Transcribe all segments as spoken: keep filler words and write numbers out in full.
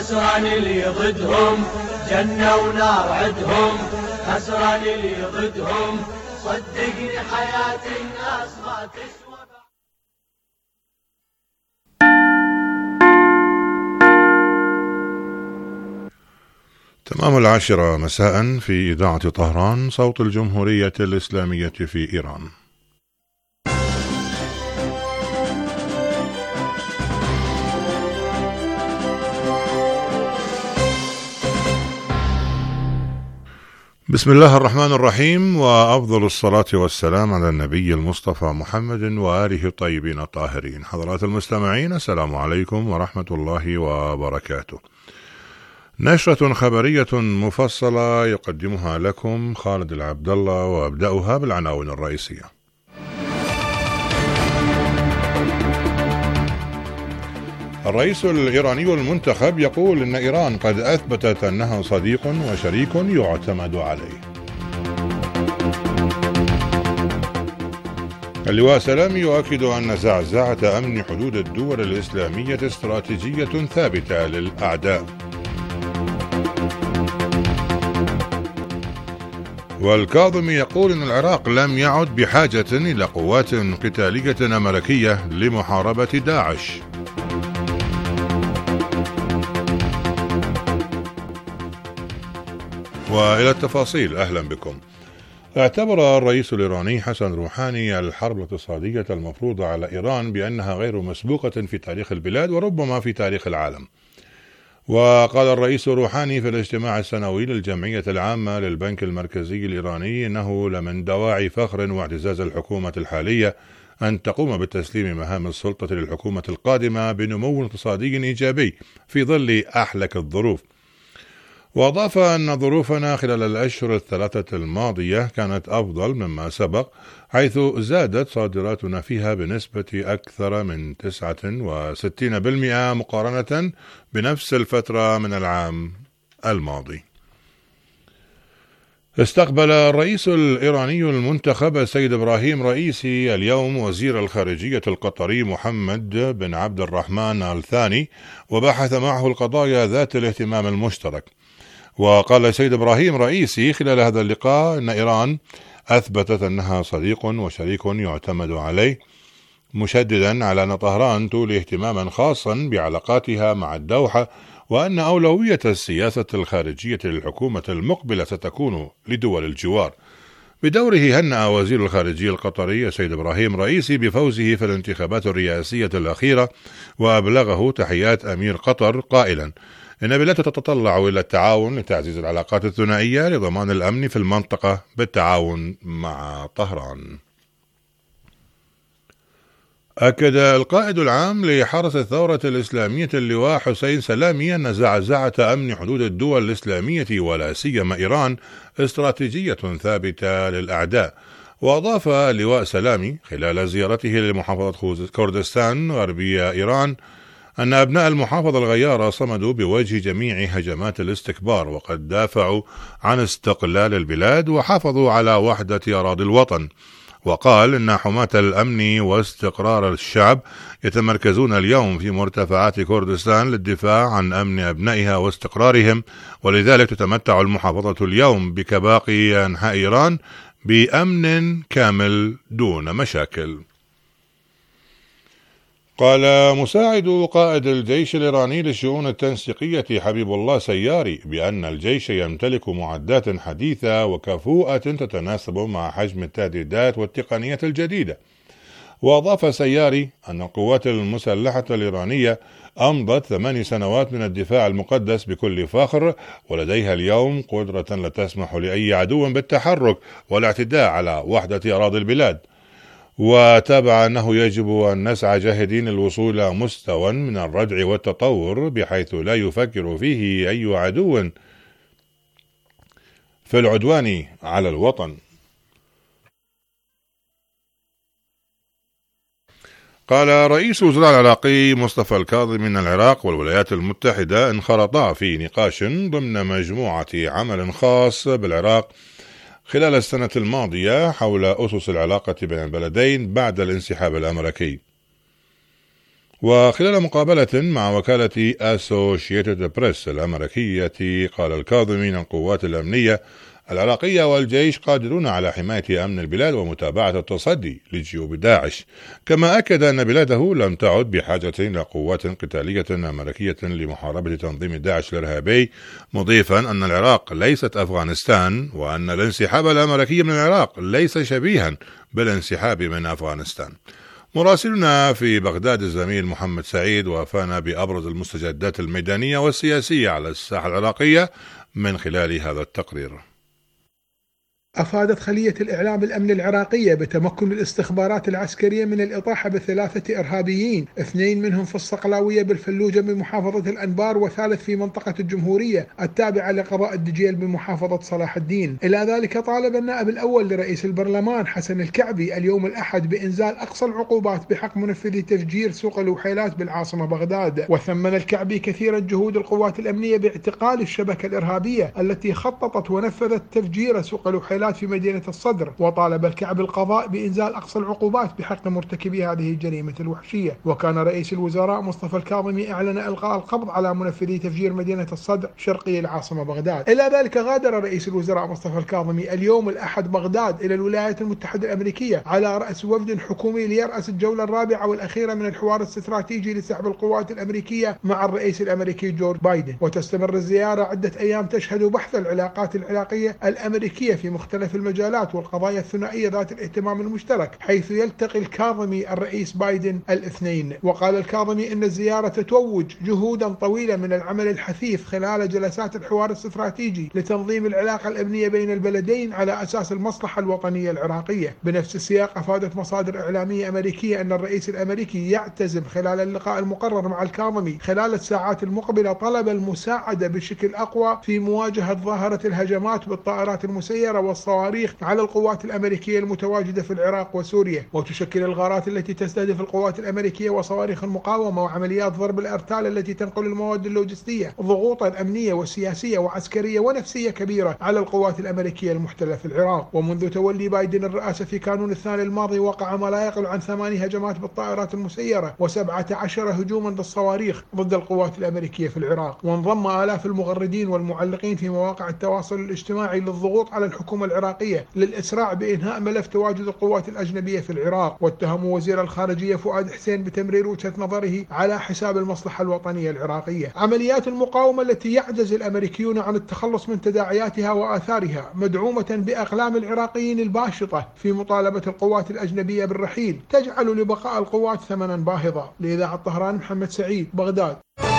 خسران اللي ضدهم، جنة ونار عدهم، خسران اللي ضدهم، صدقني حياة الناس ما تسوى. تمام العاشرة مساء في إذاعة طهران صوت الجمهورية الإسلامية في إيران. بسم الله الرحمن الرحيم، وأفضل الصلاة والسلام على النبي المصطفى محمد وآله الطيبين الطاهرين. حضرات المستمعين، السلام عليكم ورحمة الله وبركاته. نشرة خبرية مفصلة يقدمها لكم خالد العبد الله، وأبدأها بالعناوين الرئيسية. الرئيس الإيراني المنتخب يقول إن إيران قد أثبتت أنها صديق وشريك يعتمد عليه. اللواء سلامي يؤكد أن زعزعة أمن حدود الدول الإسلامية استراتيجية ثابتة للأعداء. والكاظمي يقول إن العراق لم يعد بحاجة إلى قوات قتالية أمريكية لمحاربة داعش. وإلى التفاصيل، أهلا بكم. اعتبر الرئيس الإيراني حسن روحاني الحرب الاقتصادية المفروضة على إيران بأنها غير مسبوقة في تاريخ البلاد وربما في تاريخ العالم. وقال الرئيس روحاني في الاجتماع السنوي للجمعية العامة للبنك المركزي الإيراني إنه لمن دواعي فخر واعتزاز الحكومة الحالية أن تقوم بتسليم مهام السلطة للحكومة القادمة بنمو اقتصادي إيجابي في ظل أحلك الظروف. وأضاف أن ظروفنا خلال الأشهر الثلاثة الماضية كانت أفضل مما سبق، حيث زادت صادراتنا فيها بنسبة أكثر من تسعة وستين بالمئة مقارنة بنفس الفترة من العام الماضي. استقبل الرئيس الإيراني المنتخب السيد إبراهيم رئيسي اليوم وزير الخارجية القطري محمد بن عبد الرحمن الثاني، وبحث معه القضايا ذات الاهتمام المشترك. وقال السيد إبراهيم رئيسي خلال هذا اللقاء أن إيران أثبتت أنها صديق وشريك يعتمد عليه، مشددا على أن طهران تولي اهتماما خاصا بعلاقاتها مع الدوحة، وأن أولوية السياسة الخارجية للحكومة المقبلة ستكون لدول الجوار. بدوره هنأ وزير الخارجية القطري السيد إبراهيم رئيسي بفوزه في الانتخابات الرئاسية الأخيرة، وأبلغه تحيات أمير قطر قائلا إن بلاده تتطلع إلى التعاون لتعزيز العلاقات الثنائية لضمان الأمن في المنطقة بالتعاون مع طهران. أكد القائد العام لحرس الثورة الإسلامية اللواء حسين سلامي أن زعزعة أمن حدود الدول الإسلامية ولا سيما إيران استراتيجية ثابتة للأعداء. وأضاف اللواء سلامي خلال زيارته لمحافظة كردستان غربية إيران أن أبناء المحافظة الغيارة صمدوا بوجه جميع هجمات الاستكبار، وقد دافعوا عن استقلال البلاد وحافظوا على وحدة أراضي الوطن. وقال إن حماة الأمن واستقرار الشعب يتمركزون اليوم في مرتفعات كردستان للدفاع عن أمن أبنائها واستقرارهم، ولذلك تتمتع المحافظة اليوم بكباقي أنحاء إيران بأمن كامل دون مشاكل. قال مساعد قائد الجيش الإيراني للشؤون التنسيقية حبيب الله سياري بأن الجيش يمتلك معدات حديثة وكفوءة تتناسب مع حجم التهديدات والتقنية الجديدة. وأضاف سياري أن القوات المسلحة الإيرانية أمضت ثماني سنوات من الدفاع المقدس بكل فخر، ولديها اليوم قدرة لا تسمح لأي عدو بالتحرك والاعتداء على وحدة أراضي البلاد. وتابع أنه يجب أن نسعى جاهدين الوصول إلى مستوى من الردع والتطور بحيث لا يفكر فيه أي عدو في العدوان على الوطن. قال رئيس وزراء العراقي مصطفى الكاظمي أن العراق والولايات المتحدة انخرطا في نقاش ضمن مجموعة عمل خاص بالعراق خلال السنة الماضية حول أسس العلاقة بين البلدين بعد الانسحاب الأمريكي. وخلال مقابلة مع وكالة أسوشيتد بريس الأمريكية، قال الكاظمي أن القوات الأمنية العراقية والجيش قادرون على حماية أمن البلاد ومتابعة التصدي لجيوب داعش، كما أكد أن بلاده لم تعد بحاجة إلى قوات قتالية أمريكية لمحاربة تنظيم داعش الإرهابي، مضيفا أن العراق ليست أفغانستان، وأن الانسحاب الأمريكي من العراق ليس شبيها بالانسحاب من أفغانستان. مراسلنا في بغداد الزميل محمد سعيد وافانا بأبرز المستجدات الميدانية والسياسية على الساحة العراقية من خلال هذا التقرير. أفادت خلية الإعلام الأمن العراقية بتمكن الاستخبارات العسكرية من الإطاحة بثلاثة إرهابيين، اثنين منهم في الصقلاوية بالفلوجة بمحافظة الأنبار، وثالث في منطقة الجمهورية التابعة لقضاء الدجيل بمحافظة صلاح الدين. إلى ذلك طالب النائب الأول لرئيس البرلمان حسن الكعبي اليوم الأحد بإنزال أقصى العقوبات بحق منفذي تفجير سوق الوحيلات بالعاصمة بغداد. وثمن الكعبي كثيرا جهود القوات الأمنية باعتقال الشبكة الإرهابية التي خططت ونفذت تفجير سوق الوحيلات في مدينة الصدر، وطالب الكعبي القضاء بإنزال أقصى العقوبات بحق مرتكبي هذه الجريمة الوحشية. وكان رئيس الوزراء مصطفى الكاظمي أعلن إلقاء القبض على منفذي تفجير مدينة الصدر شرقي العاصمة بغداد. إلى ذلك غادر رئيس الوزراء مصطفى الكاظمي اليوم الأحد بغداد إلى الولايات المتحدة الأمريكية على رأس وفد حكومي ليرأس الجولة الرابعة والأخيرة من الحوار الاستراتيجي لسحب القوات الأمريكية مع الرئيس الأمريكي جورج بايدن. وتستمر الزيارة عدة أيام تشهد بحث العلاقات العراقية الأمريكية في مختلف المجالات والقضايا الثنائية ذات الاهتمام المشترك، حيث يلتقي الكاظمي الرئيس بايدن الاثنين. وقال الكاظمي إن الزيارة تتوج جهودا طويلة من العمل الحثيث خلال جلسات الحوار الاستراتيجي لتنظيم العلاقة الأمنية بين البلدين على أساس المصلحة الوطنية العراقية. بنفس السياق أفادت مصادر إعلامية أمريكية أن الرئيس الأمريكي يعتزم خلال اللقاء المقرر مع الكاظمي خلال الساعات المقبلة طلب المساعدة بشكل أقوى في مواجهة ظاهرة الهجمات بالطائرات المسيرة والصواريخ على القوات الأمريكية المتواجدة في العراق وسوريا. وتشكل الغارات التي تستهدف القوات الأمريكية وصواريخ المقاومة وعمليات ضرب الأرتال التي تنقل المواد اللوجستية ضغوطا أمنية وسياسية وعسكرية ونفسية كبيرة على القوات الأمريكية المحتلة في العراق. ومنذ تولي بايدن الرئاسة في كانون الثاني الماضي وقع ما لا يقل عن ثماني هجمات بالطائرات المسيرة وسبعة عشر هجوما بالصواريخ ضد القوات الأمريكية في العراق. وانضم آلاف المغردين والمعلقين في مواقع التواصل الاجتماعي للضغوط على الحكومة العراقية للإسراع بإنهاء ملف تواجد القوات الأجنبية في العراق. واتهموا وزير الخارجية فؤاد حسين بتمرير وجهة نظره على حساب المصلحة الوطنية العراقية. عمليات المقاومة التي يعجز الأمريكيون عن التخلص من تداعياتها وآثارها مدعومة بأقلام العراقيين الباشطة في مطالبة القوات الأجنبية بالرحيل تجعل لبقاء القوات ثمنا باهظا. لإذاعة طهران محمد سعيد، بغداد.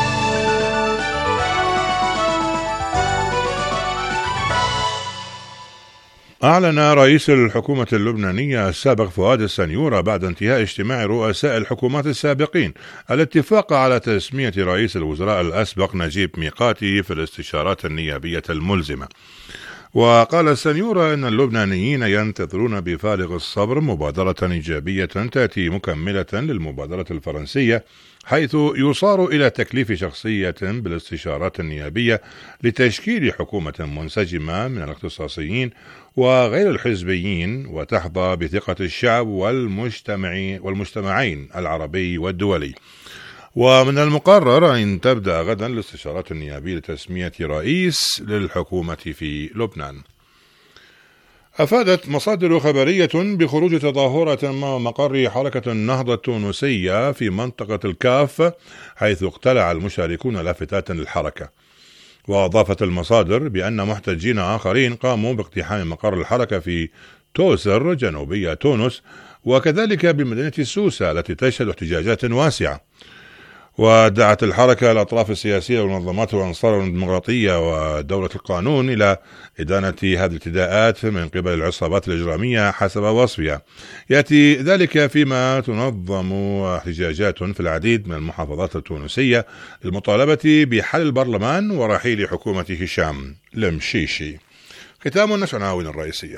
أعلن رئيس الحكومة اللبنانية السابق فؤاد السنيورة بعد انتهاء اجتماع رؤساء الحكومات السابقين الاتفاق على تسمية رئيس الوزراء الأسبق نجيب ميقاتي في الاستشارات النيابية الملزمة. وقال السنيورة إن اللبنانيين ينتظرون بفارغ الصبر مبادرة إيجابية تأتي مكملة للمبادرة الفرنسية، حيث يصار إلى تكليف شخصية بالاستشارات النيابية لتشكيل حكومة منسجمة من الاختصاصيين وغير الحزبيين وتحظى بثقة الشعب والمجتمعين العربي والدولي. ومن المقرر أن تبدأ غدا الاستشارات النيابية لتسمية رئيس للحكومة في لبنان. أفادت مصادر خبرية بخروج تظاهرة أمام مقر حركة النهضة التونسية في منطقة الكاف، حيث اقتلع المشاركون لافتات للحركة. وأضافت المصادر بأن محتجين آخرين قاموا باقتحام مقر الحركة في توسر جنوبية تونس، وكذلك بمدينة سوسة التي تشهد احتجاجات واسعة. ودعت الحركة الأطراف السياسية والمنظمات والأنصار الديمقراطية ودولة القانون إلى إدانة هذه الاعتداءات من قبل العصابات الإجرامية حسب وصفها. يأتي ذلك فيما تنظم احتجاجات في العديد من المحافظات التونسية للمطالبة بحل البرلمان ورحيل حكومة هشام المشيشي. ختام النشر العناوين الرئيسية.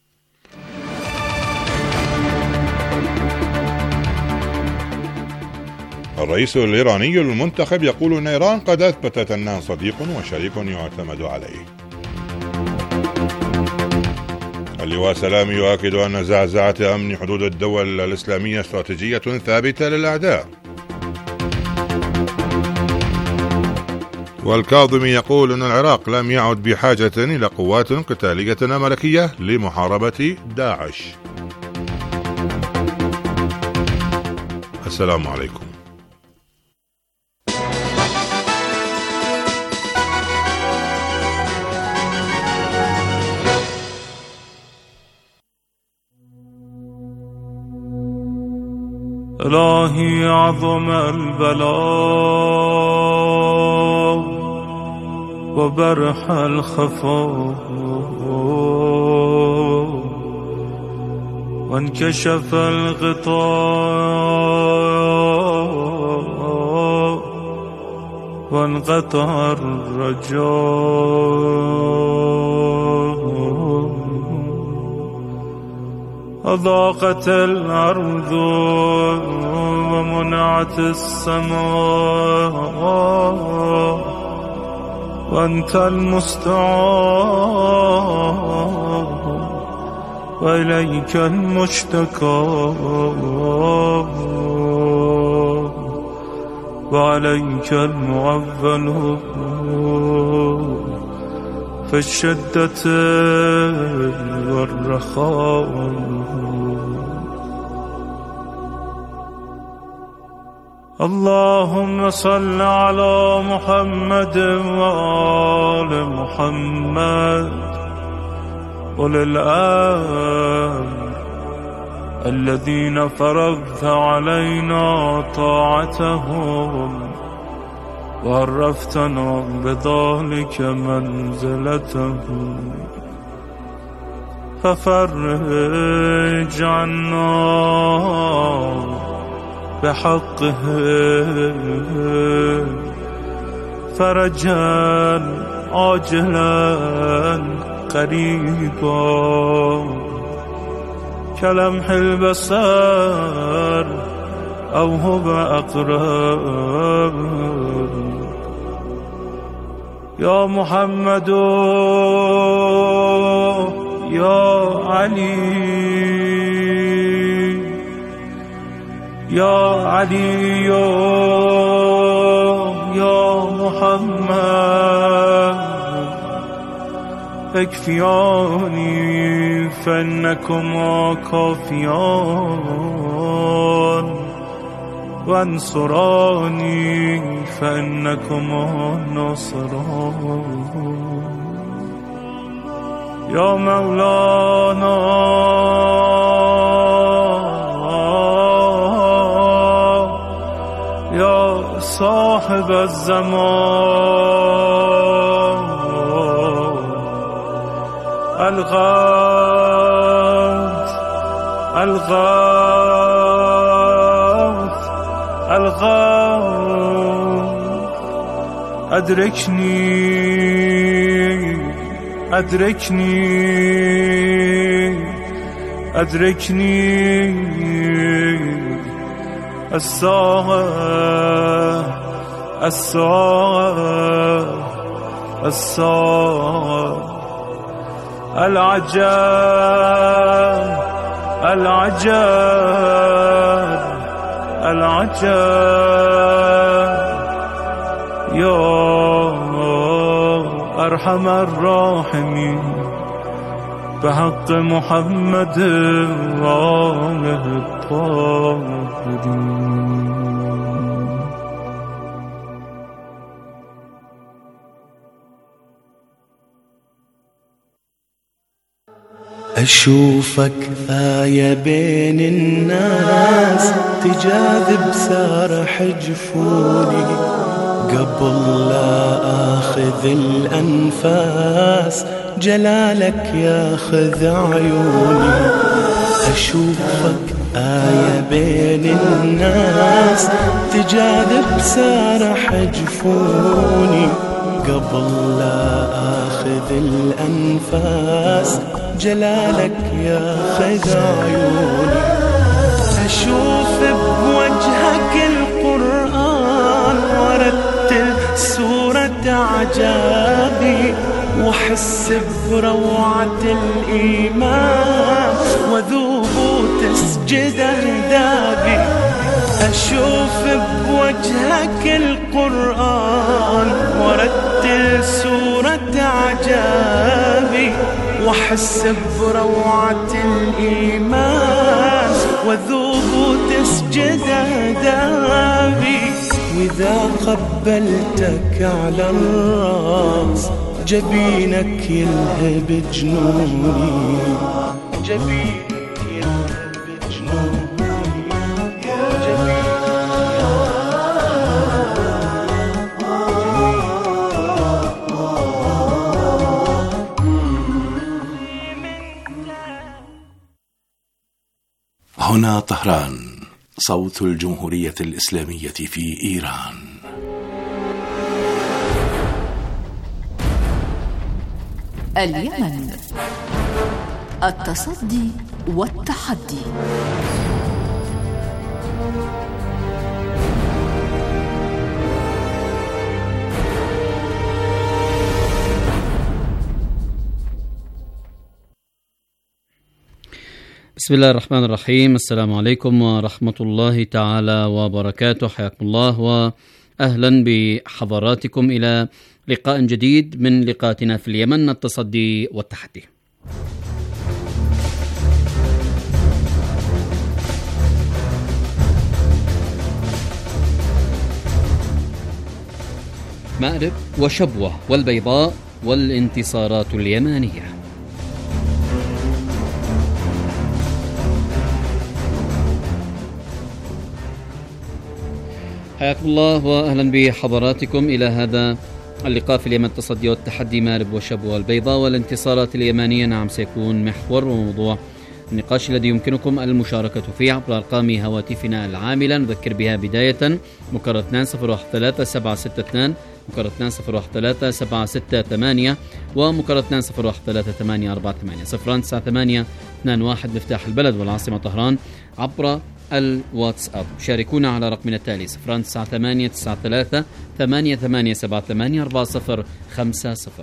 الرئيس الإيراني المنتخب يقول أن إيران قد أثبتت أنها صديق وشريك يعتمد عليه. اللواء سلامي يؤكد أن زعزعة أمن حدود الدول الإسلامية استراتيجية ثابتة للأعداء. والكاظمي يقول أن العراق لم يعد بحاجة إلى قوات قتالية ملكية لمحاربة داعش. السلام عليكم. إلهي عظم البلاء وبرح الخفاء وانكشف الغطاء وانقطع الرجاء أضاقت الأرض ومنعت السماء وأنت المستعان وإليك المشتكى وعليك المعول في الشدة والرخاء. اللهم صل على محمد وآل محمد أولي الأمر الذين فرضت علينا طاعتهم وعرفتنا بذلك منزلتهم ففرج عنا بحقه فرجا عاجلا قريبا كلمح البصر أو هو أقرب. يا محمد يا علي يا علي يا محمد اكفياني فإنكما كافيان وانصراني فإنكما ناصران. يا مولانا يا صاحب الزمان الغوث الغوث الغوث أدركني أدركني أدركني الساعة الساعة الساعة العجاب العجاب العجاب. يا أرحم الراحمين بحق محمد وآله الطاهرين. أشوفك آية بين الناس تجاذب سارح جفوني قبل لا آخذ الأنفاس جلالك ياخذ عيوني. أشوفك آية بين الناس تجاذب سارح جفوني قبل لا آخذ الأنفاس جلالك ياخذ عيوني. أشوف بوجهك القرآن ورتل سورة عجابي وحس بروعة الإيمان وذوب تسجد أهدابي. أشوف بوجهك القرآن ورتل مات عجابي واحس بروعة الإيمان وذوب تسجد أهدابي وإذا قبلتك على الراس جبينك يلهب جنوني جبينك يلهب جنوني هنا طهران، صوت الجمهورية الإسلامية في إيران. اليمن، التصدي والتحدي. بسم الله الرحمن الرحيم. السلام عليكم ورحمة الله تعالى وبركاته. حياكم الله وأهلا بحضراتكم إلى لقاء جديد من لقاءاتنا في اليمن، التصدي والتحدي. مأرب وشبوة والبيضاء والانتصارات اليمانية. حياكم الله وأهلا بحضراتكم إلى هذا اللقاء في اليمن، التصدي والتحدي. مأرب وشبوة والبيضاء والانتصارات اليمانية، نعم سيكون محور وموضوع النقاش الذي يمكنكم المشاركة فيه عبر أرقام هواتفنا العاملة. نذكر بها بداية: مكرر اثنان صفر واحد ثلاثة سبعة ستة اثنان، مكرر اثنان صفر واحد ثلاثة سبعة ستة ثمانية، ومكرر اثنان صفر واحد ثلاثة ثمانية أربعة ثمانية صفر تسعة ثمانية اثنان واحد مفتاح البلد والعاصمة طهران عبر الواتساب. شاركونا على رقمنا التالي صفر تسعة ثمانية تسعة ثلاثة ثمانية ثمانية سبعة ثمانية أربعة صفر خمسة صفر.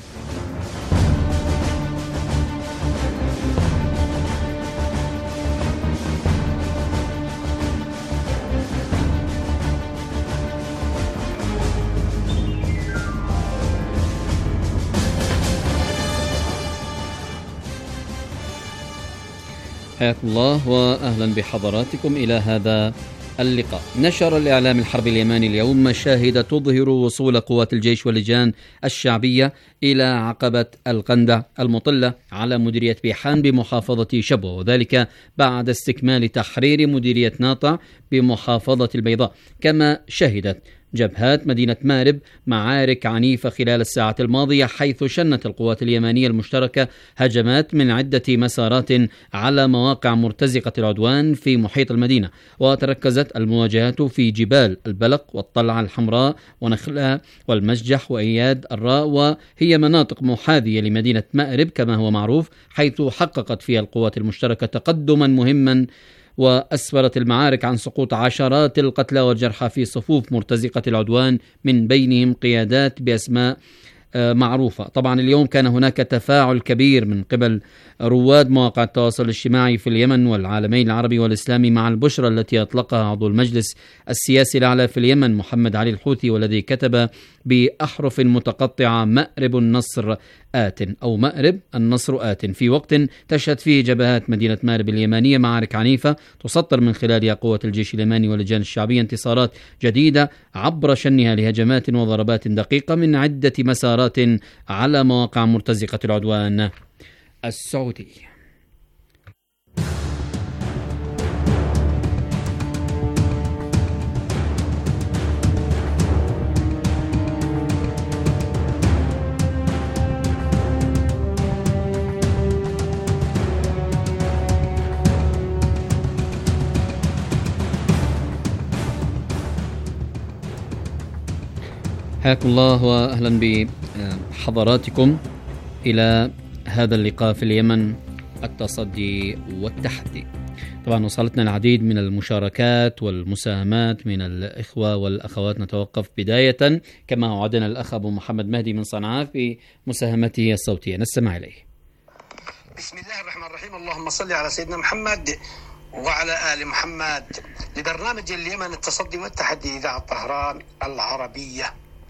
حياكم الله وأهلا بحضراتكم إلى هذا اللقاء. نشر الإعلام الحربي اليماني اليوم مشاهد تظهر وصول قوات الجيش واللجان الشعبية إلى عقبة القندع المطلة على مديرية بيحان بمحافظة شبوة، وذلك بعد استكمال تحرير مديرية ناطع بمحافظة البيضاء. كما شهدت جبهات مدينة مأرب معارك عنيفة خلال الساعات الماضية، حيث شنت القوات اليمانية المشتركة هجمات من عدة مسارات على مواقع مرتزقة العدوان في محيط المدينة، وتركزت المواجهات في جبال البلق والطلعة الحمراء ونخلة والمسجح وإياد الراء، وهي مناطق محاذية لمدينة مأرب كما هو معروف، حيث حققت فيها القوات المشتركة تقدما مهما، وأسفرت المعارك عن سقوط عشرات القتلى والجرحى في صفوف مرتزقة العدوان، من بينهم قيادات بأسماء معروفة. طبعا اليوم كان هناك تفاعل كبير من قبل رواد مواقع التواصل الاجتماعي في اليمن والعالمين العربي والإسلامي مع البشرى التي أطلقها عضو المجلس السياسي الأعلى في اليمن محمد علي الحوثي، والذي كتب بأحرف متقطعة: مأرب النصر آت، أو مأرب النصر آت، في وقت تشهد فيه جبهات مدينة مأرب اليمانية معارك عنيفة تسطر من خلالها قوة الجيش اليماني واللجان الشعبية انتصارات جديدة عبر شنها لهجمات وضربات دقيقة من عدة مسارات على مواقع مرتزقة العدوان السعودي. حياكم الله وأهلا بحضراتكم إلى هذا اللقاء في اليمن، التصدي والتحدي. طبعا وصلتنا العديد من المشاركات والمساهمات من الإخوة والأخوات. نتوقف بداية كما وعدنا الأخ أبو محمد مهدي من صنعاء في مساهمته الصوتية، نستمع إليه. بسم الله الرحمن الرحيم. اللهم صل على سيدنا محمد وعلى آل محمد. لبرنامج اليمن التصدي والتحدي إذاعة طهران العربية.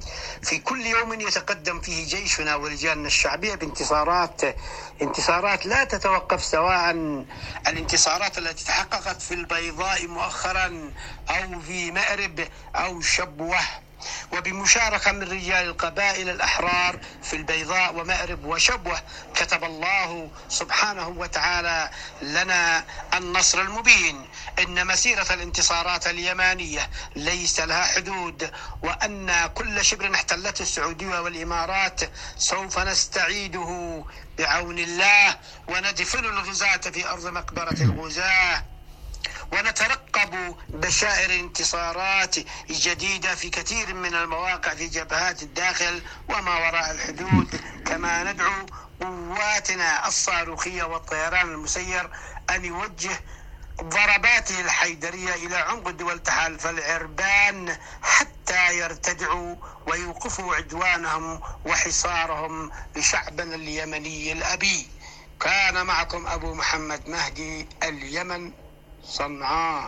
في كل يوم يتقدم فيه جيشنا ولجاننا الشعبية بانتصارات انتصارات لا تتوقف، سواء الانتصارات التي تحققت في البيضاء مؤخرا أو في مأرب أو شبوة، وبمشاركة من رجال القبائل الأحرار في البيضاء ومأرب وشبوة. كتب الله سبحانه وتعالى لنا النصر المبين، إن مسيرة الانتصارات اليمانية ليس لها حدود، وأن كل شبر احتلته السعودية والإمارات سوف نستعيده بعون الله، وندفن الغزاة في أرض مقبرة الغزاة، ونترقب بشائر انتصارات جديدة في كثير من المواقع في جبهات الداخل وما وراء الحدود. كما ندعو قواتنا الصاروخية والطيران المسير أن يوجه ضرباته الحيدرية إلى عمق دول تحالف العربان حتى يرتدعوا ويوقفوا عدوانهم وحصارهم لشعبنا اليمني الأبي. كان معكم أبو محمد مهدي، اليمن، صنعاء.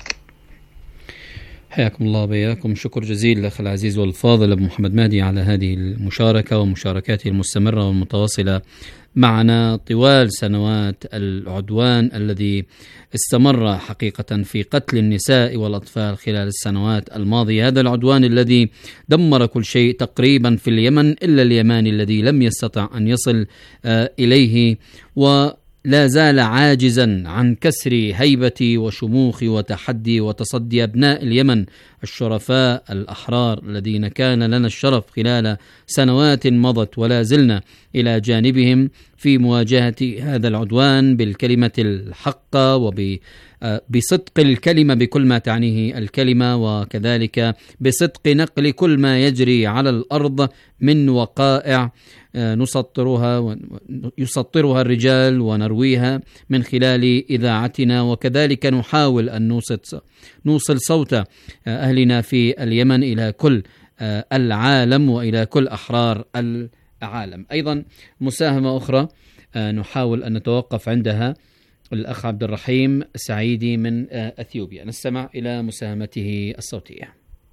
حياكم الله وبياكم. شكر جزيل الأخ العزيز والفاضل أبو محمد مهدي على هذه المشاركة ومشاركاته المستمرة والمتواصلة معنا طوال سنوات العدوان الذي استمر حقيقة في قتل النساء والأطفال خلال السنوات الماضية. هذا العدوان الذي دمر كل شيء تقريبا في اليمن إلا اليماني الذي لم يستطع أن يصل إليه، و لا زال عاجزا عن كسر هيبة وشموخ وتحدي وتصدي أبناء اليمن الشرفاء الأحرار الذين كان لنا الشرف خلال سنوات مضت ولا زلنا إلى جانبهم في مواجهة هذا العدوان بالكلمة الحقة وبصدق الكلمة بكل ما تعنيه الكلمة، وكذلك بصدق نقل كل ما يجري على الأرض من وقائع نسطرها يسطرها الرجال ونرويها من خلال إذاعتنا، وكذلك نحاول أن نوصل نوصل صوت أهلنا في اليمن إلى كل العالم وإلى كل أحرار العالم. أيضا مساهمة أخرى نحاول أن نتوقف عندها الأخ عبد الرحيم سعيدي من أثيوبيا، نستمع إلى مساهمته الصوتية.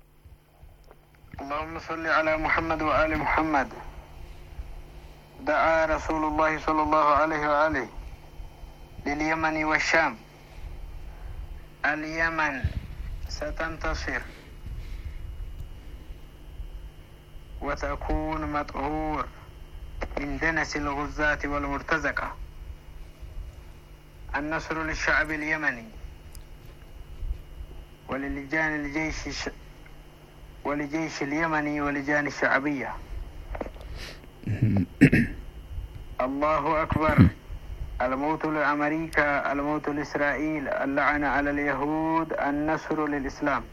اللهم صل على محمد وآل محمد. دعا رسول الله صلى الله عليه وآله لليمن والشام. اليمن ستنتصر وتكون مطهور من دنس الغزاة والمرتزقة. النصر للشعب اليمني وللجان الجيش ولجيش اليمني ولجان الشعبية. الله أكبر. الموت لأمريكا، الموت لإسرائيل، اللعنة على اليهود، النصر للإسلام.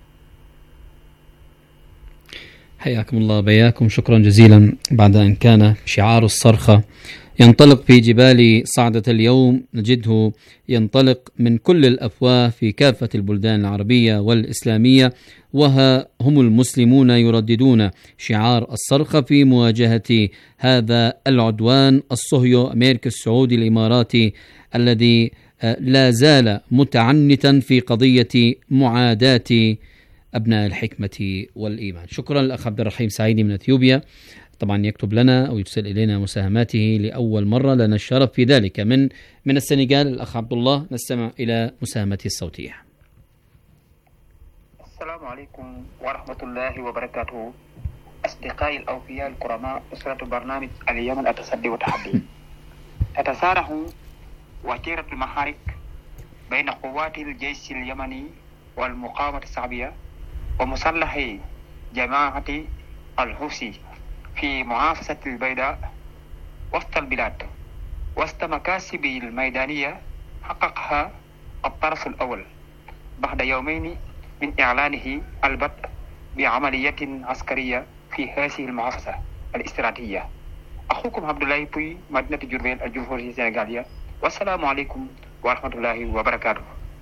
حياكم الله بياكم. شكرا جزيلا. بعد أن كان شعار الصرخة ينطلق في جبال صعدة اليوم، نجده ينطلق من كل الأفواه في كافة البلدان العربية والإسلامية، وها هم المسلمون يرددون شعار الصرخة في مواجهة هذا العدوان الصهيو أمريكي السعودي الإماراتي الذي لا زال متعنتا في قضية معاداة أبناء الحكمة والإيمان. شكرا للأخ عبد الرحيم سعيدي من أثيوبيا، طبعا يكتب لنا أو يرسل إلينا مساهماته لأول مرة، لنا الشرف في ذلك. من من السنغال الأخ عبد الله، نستمع إلى مساهمته الصوتية. السلام عليكم ورحمة الله وبركاته. أصدقائي الأوفياء الكرماء، أسرة برنامج اليمن التصدي والتحدي. تتسارح وتيرة المحارك بين قوات الجيش اليمني والمقاومة الشعبية ومسلحي جماعة الحوثي في معافسة البيضاء وسط البلاد، وسط مكاسب الميدانية حققها الطرف الأول بعد يومين من إعلانه البدء بعملية عسكرية في هذه المعافسة الاستراتيجية. أخوكم عبد الله بوي، مدينة جربيل، الجمهورية السنغالية، والسلام عليكم ورحمة الله وبركاته.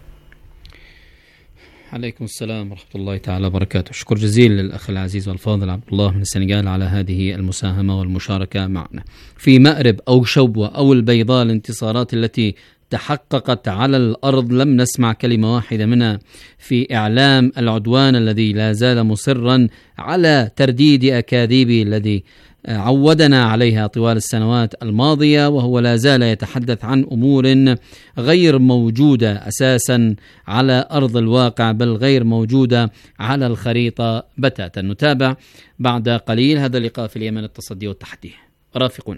عليكم السلام ورحمة الله تعالى وبركاته. شكر جزيل للأخ العزيز والفاضل عبد الله من السنغال على هذه المساهمة والمشاركة معنا. في مأرب أو شبوة أو البيضاء، الانتصارات التي تحققت على الأرض لم نسمع كلمة واحدة منها في إعلام العدوان الذي لا زال مصرا على ترديد أكاذيبه الذي عودنا عليها طوال السنوات الماضية، وهو لا زال يتحدث عن أمور غير موجودة أساسا على أرض الواقع، بل غير موجودة على الخريطة بتاتا. نتابع بعد قليل هذا اللقاء في اليمن التصدي والتحدي، رافقونا.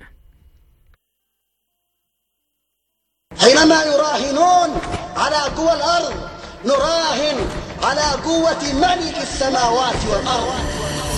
حينما يراهنون على قوى الأرض نراهن على قوة ملك السماوات والأرض.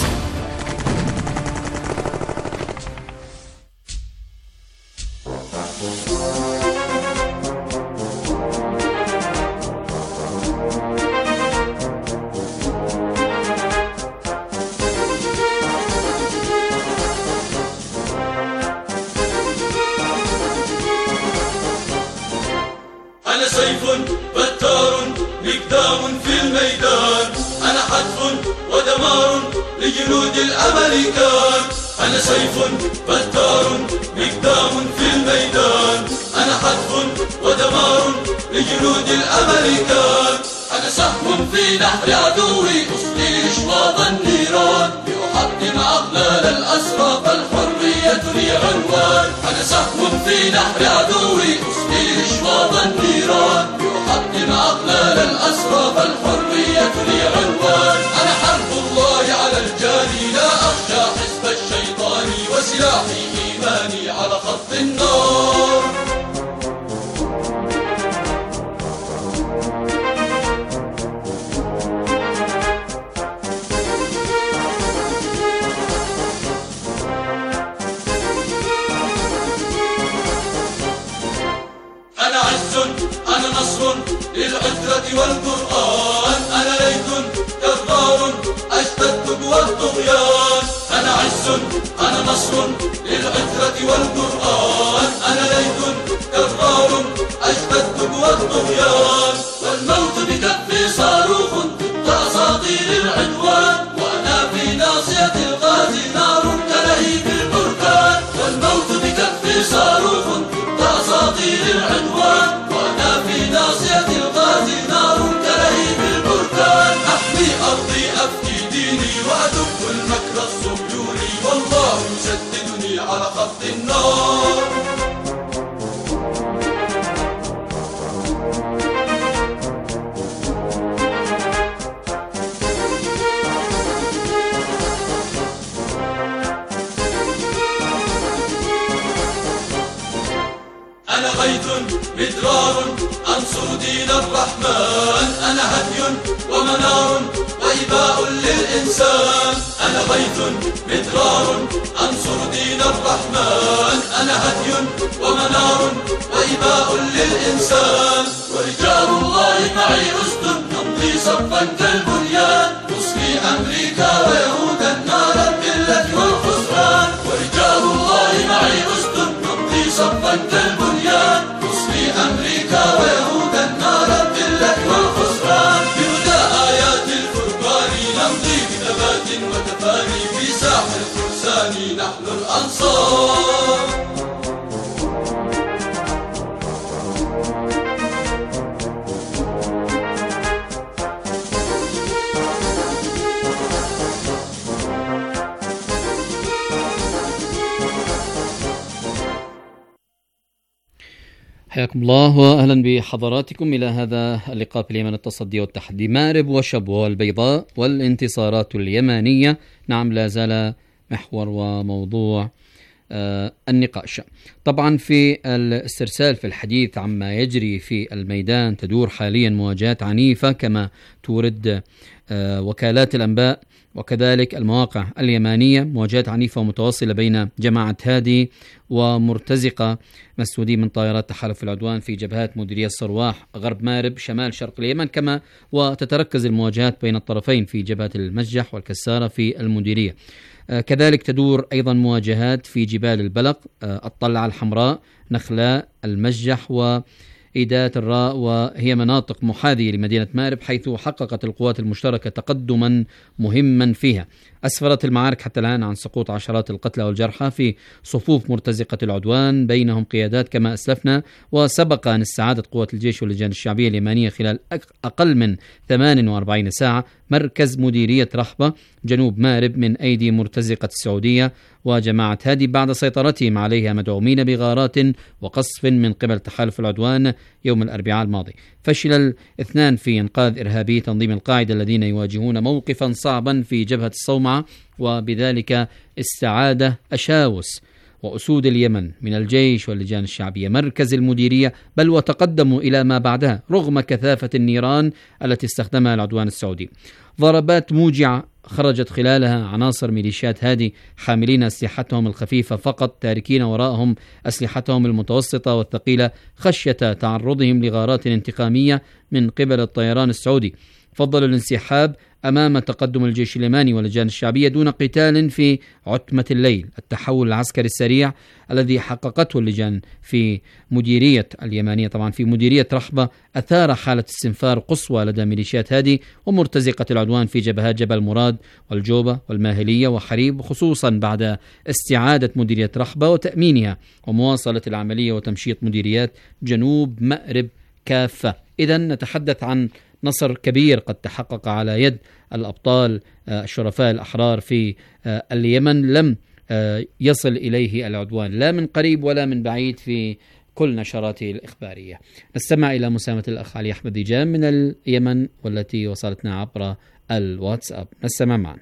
أنا سيف بتار مقدام في الميدان، أنا حتف ودمار لجنود الأمريكان. أنا سيف بتار مقدام في الميدان، أنا حتف ودمار لجنود الأمريكان. أنا سهم في نحر عدوي أصلي إشواط النيران، لأحطم أغلال الأسرى فالحرية لي عنوان. أنا سهم في نحر عدوي أصلي إشواط النيران، لأحطم أغلال الأسرى فالحرية لي عنوان. أنا حرب الله على الجاني لا أخشى حزب الشيطان، وسلاحي إيماني على خط النار. أنا عز أنا نصر للعترة والقرآن، أنا ليث جرار أشتد قوى الطغيان. أنا عز أنا نصر للعترة والقرآن، أنا ليث جرار أشتد قوى الطغيان. والموت بكفي صاروخ ضد أساطير العدوان، وأنا في ناصية الغازي نار كلهيب البركان. والموت بكفي صاروخ ضد أساطير العدوان، وأنا في ناصية الغازي نار كلهيب البركان. أحمي أرضي أفدي ديني وأدب المكر الصهيوني، والله يسددني على خط النار. أنا غيث مدرار أنصر دين الرحمن، أنا هدي ومنار وإباء للإنسان. أنا غيث مدرار أنصر دين الرحمن، أنا هدي ومنار وإباء للإنسان. ورجال الله معي أسد نمضي صفا كالبنيان، نصلي أمريكا ويهودا نار الذلة والخسران. ورجال الله معي أسد نمضي صفا كالبنيان، نصلي أمريكا ويهودا نار الذلة والخسران. بهدى آيات الفرقان نمضي بثبات وتفاني، في ساحل الفرسان نحن الأنصار. حياكم الله وأهلا بحضراتكم إلى هذا اللقاء في اليمن التصدي والتحدي. مارب وشبوة البيضاء والانتصارات اليمانية، نعم لا زال محور وموضوع آه النقاش. طبعا في الاسترسال في الحديث عما يجري في الميدان تدور حاليا مواجهات عنيفة كما تورد آه وكالات الأنباء وكذلك المواقع اليمانية، مواجهات عنيفة ومتواصلة بين جماعة هادي ومرتزقة مسعودين من طائرات تحالف العدوان في جبهات مديرية الصرواح غرب مارب شمال شرق اليمن، كما وتتركز المواجهات بين الطرفين في جبهة المسجح والكسارة في المديرية. آه كذلك تدور أيضا مواجهات في جبال البلق، آه الطلعة الحمراء، نخلاء، المسجح و إيدات الراء، وهي مناطق محاذية لمدينة مارب، حيث حققت القوات المشتركة تقدما مهما فيها. أسفرت المعارك حتى الآن عن سقوط عشرات القتلى والجرحى في صفوف مرتزقة العدوان، بينهم قيادات كما أسلفنا. وسبق أن استعادت قوات الجيش واللجان الشعبية اليمانية خلال أقل من ثمان وأربعين ساعة مركز مديرية رحبة جنوب مأرب من أيدي مرتزقة السعودية وجماعة هادي بعد سيطرتهم عليها مدعومين بغارات وقصف من قبل تحالف العدوان يوم الأربعاء الماضي. فشل الاثنان في إنقاذ إرهابي تنظيم القاعدة الذين يواجهون موقفا صعبا في جبهة الصومعة، وبذلك استعاد أشاوس وأسود اليمن من الجيش واللجان الشعبية مركز المديرية، بل وتقدموا إلى ما بعدها رغم كثافة النيران التي استخدمها العدوان السعودي. ضربات موجعة خرجت خلالها عناصر ميليشيات هادي حاملين أسلحتهم الخفيفة فقط، تاركين وراءهم أسلحتهم المتوسطة والثقيلة خشية تعرضهم لغارات انتقامية من قبل الطيران السعودي. فضلوا الانسحاب أمام تقدم الجيش اليماني واللجان الشعبية دون قتال في عتمة الليل. التحول العسكري السريع الذي حققته اللجان في مديرية اليمانية طبعا في مديرية رحبة أثار حالة استنفار قصوى لدى ميليشيات هادي ومرتزقة العدوان في جبهات جبل مراد والجوبة والماهلية وحريب، خصوصا بعد استعادة مديرية رحبة وتأمينها ومواصلة العملية وتمشيط مديريات جنوب مأرب كافة. إذن نتحدث عن نصر كبير قد تحقق على يد الأبطال الشرفاء الأحرار في اليمن لم يصل إليه العدوان لا من قريب ولا من بعيد في كل نشراته الإخبارية. نستمع إلى مساهمة الأخ علي أحمد ديجان من اليمن والتي وصلتنا عبر الواتساب. نستمع معا.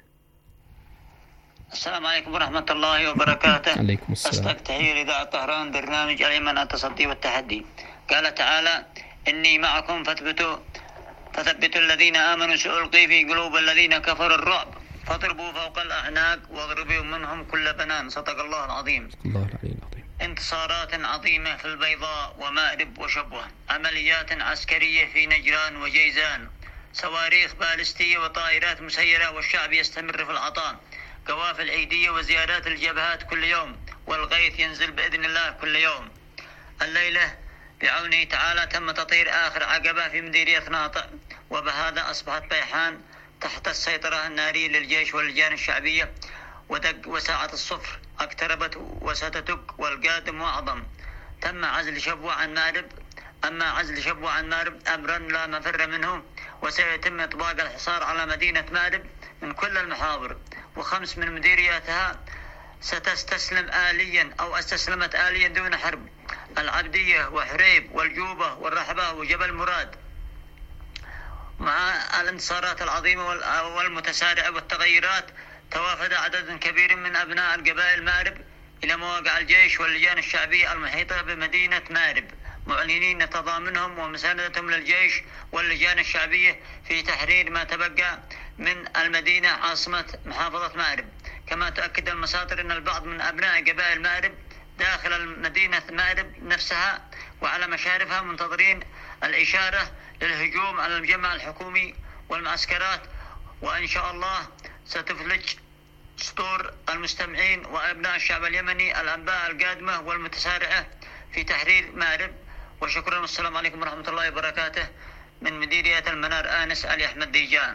السلام عليكم ورحمة الله وبركاته. عليكم السلام. أصدق تحية إذاعة طهران برنامج اليمن التصدي والتحدي. قال تعالى: إني معكم فاثبتوا فثبتوا الذين آمنوا سألقي في قلوب الذين كفروا الرعب فاضربوا فوق الأعناق واضربوا منهم كل بنان. صدق الله العظيم. الله العلي العظيم. انتصارات عظيمة في البيضاء ومأرب وشبوة، عمليات عسكرية في نجران وجيزان، صواريخ بالستية وطائرات مسيرة، والشعب يستمر في العطاء، قوافل عيدية وزيارات الجبهات كل يوم، والغيث ينزل بإذن الله كل يوم. الليلة بعونه تعالى تم تطهير آخر عقبة في مديرية ناطع، وبهذا أصبحت بيحان تحت السيطرة النارية للجيش واللجان الشعبية، ودق وساعة الصفر اقتربت وستتك والقادم وأعظم. تم عزل شبوة عن مأرب، أما عزل شبوة عن مأرب أمرا لا مفر منه، وسيتم إطباق الحصار على مدينة مأرب من كل المحاور، وخمس من مديرياتها ستستسلم آليا أو استسلمت آليا دون حرب: العبدية وحريب والجوبة والرحبة وجبل مراد. مع الانتصارات العظيمة والمتسارعة والتغيرات توافد عدد كبير من أبناء القبائل مأرب إلى مواقع الجيش واللجان الشعبية المحيطة بمدينة مأرب، معلنين تضامنهم ومساندتهم للجيش واللجان الشعبية في تحرير ما تبقى من المدينة عاصمة محافظة مأرب. كما تؤكد المصادر أن البعض من أبناء قبائل مأرب داخل مدينة مأرب نفسها وعلى مشارفها منتظرين الإشارة للهجوم على المجمع الحكومي والمعسكرات، وإن شاء الله ستفلج سطور المستمعين وأبناء الشعب اليمني الأنباء القادمة والمتسارعة في تحرير مأرب. وشكرا والسلام عليكم ورحمة الله وبركاته. من مديرية المنار آنس علي أحمد ديجان.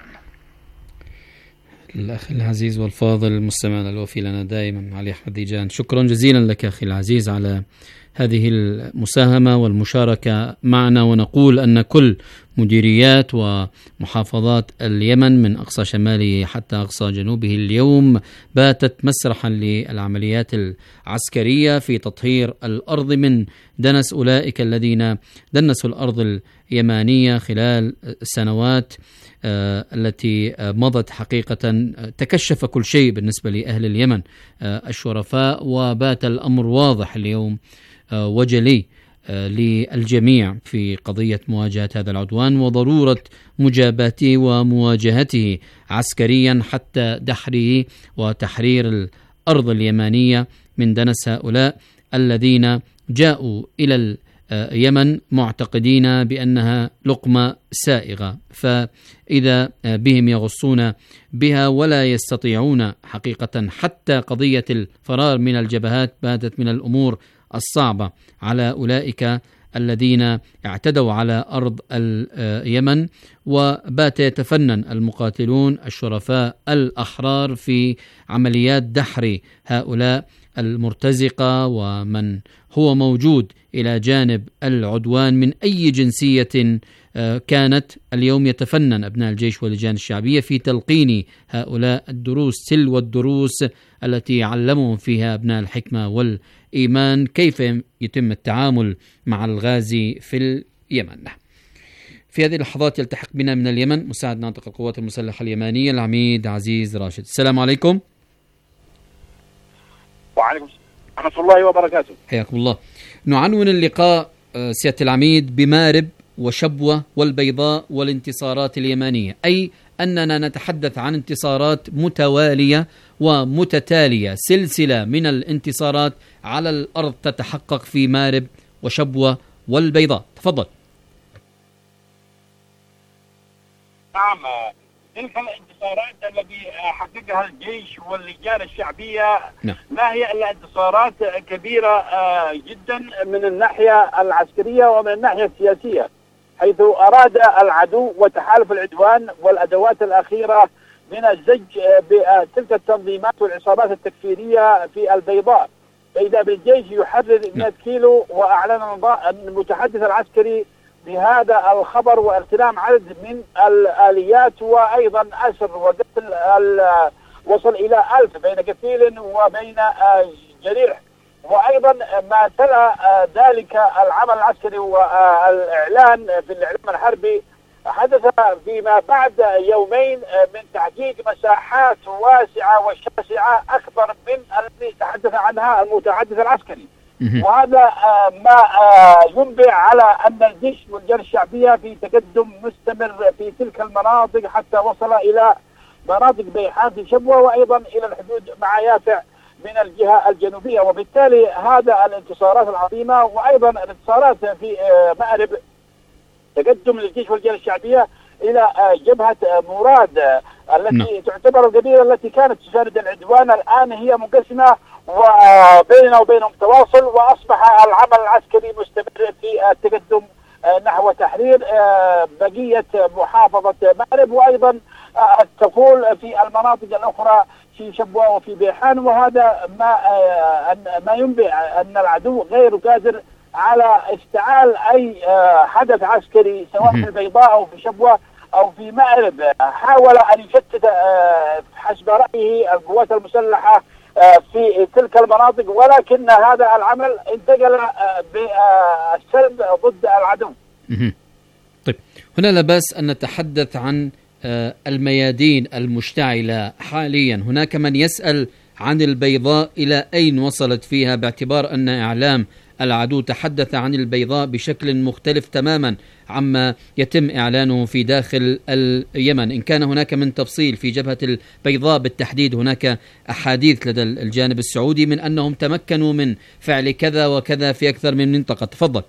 الأخ العزيز والفاضل المستمع الوفي لنا دائما علي أحمد ديجان، شكرا جزيلا لك أخي العزيز على هذه المساهمة والمشاركة معنا. ونقول أن كل مديريات ومحافظات اليمن من أقصى شماله حتى أقصى جنوبه اليوم باتت مسرحا للعمليات العسكرية في تطهير الأرض من دنس أولئك الذين دنسوا الأرض اليمانية خلال السنوات آه التي آه مضت. حقيقة تكشف كل شيء بالنسبة لأهل اليمن آه الشرفاء، وبات الأمر واضح اليوم آه وجلي آه للجميع في قضية مواجهة هذا العدوان وضرورة مجاباته ومواجهته عسكريا حتى دحره وتحرير الأرض اليمانية من دنس هؤلاء الذين جاءوا إلى اليمن معتقدين بأنها لقمة سائغة، فإذا بهم يغصون بها ولا يستطيعون حقيقة. حتى قضية الفرار من الجبهات باتت من الأمور الصعبة على أولئك الذين اعتدوا على أرض اليمن، وبات يتفنن المقاتلون الشرفاء الأحرار في عمليات دحر هؤلاء المرتزقة ومن هو موجود إلى جانب العدوان من أي جنسية كانت. اليوم يتفنن أبناء الجيش واللجان الشعبية في تلقين هؤلاء الدروس تلو الدروس التي علمهم فيها أبناء الحكمة والإيمان كيف يتم التعامل مع الغازي في اليمن. في هذه اللحظات يلتحق بنا من اليمن مساعد ناطق القوات المسلحة اليمانية العميد عزيز راشد. السلام عليكم. وعليكم السلام ورحمة الله وبركاته. حياكم الله. نعنون اللقاء سيادة العميد بمارب وشبوة والبيضاء والانتصارات اليمانية، أي أننا نتحدث عن انتصارات متوالية ومتتالية، سلسلة من الانتصارات على الأرض تتحقق في مارب وشبوة والبيضاء. تفضل. نعم، تلك الانتصارات التي حققها الجيش واللجان الشعبية نعم. ما هي إلا انتصارات كبيرة جدا من الناحية العسكرية ومن الناحية السياسية، حيث أراد العدو وتحالف العدوان والأدوات الأخيرة من الزج بتلك التنظيمات والعصابات التكفيرية في البيضاء، فإذا بالجيش يحرر مئة كيلو، وأعلن المتحدث العسكري بهذا الخبر واغتنام عدد من الآليات وأيضا أسر وقتل وصل إلى ألف بين قتيل وبين جريح. وأيضا ما تلا ذلك العمل العسكري والإعلان في الإعلام الحربي حدث فيما بعد يومين من تحقيق مساحات واسعة وشاسعة أكبر من التي تحدث عنها المتحدث العسكري، وهذا ما ينبع على أن الجيش واللجان الشعبية في تقدم مستمر في تلك المناطق حتى وصل إلى مناطق بيحان في شبوة وأيضا إلى الحدود مع يافع من الجهة الجنوبية. وبالتالي هذا الانتصارات العظيمة وأيضا الانتصارات في مأرب تقدم للجيش واللجان الشعبية إلى جبهة مراد التي م. تعتبر القبيلة التي كانت تساند العدوان، الآن هي منقسمة وبيننا وبينهم تواصل، وأصبح العمل العسكري مستمر في التقدم نحو تحرير بقية محافظة مأرب وأيضا التفول في المناطق الأخرى في شبوة وفي بيحان. وهذا ما ما ينبع أن العدو غير قادر على افتعال أي حدث عسكري سواء في البيضاء أو في شبوة أو في مأرب. حاول أن يشتت حسب رأيه القوات المسلحة في تلك المناطق، ولكن هذا العمل انتقل بالسلب ضد العدو. طيب، هنا لا بأس أن نتحدث عن الميادين المشتعلة حاليا. هناك من يسأل عن البيضاء إلى أين وصلت فيها، باعتبار أن إعلام العدو تحدث عن البيضاء بشكل مختلف تماما عما يتم إعلانه في داخل اليمن. إن كان هناك من تفصيل في جبهة البيضاء بالتحديد، هناك أحاديث لدى الجانب السعودي من أنهم تمكنوا من فعل كذا وكذا في أكثر من منطقة. تفضل.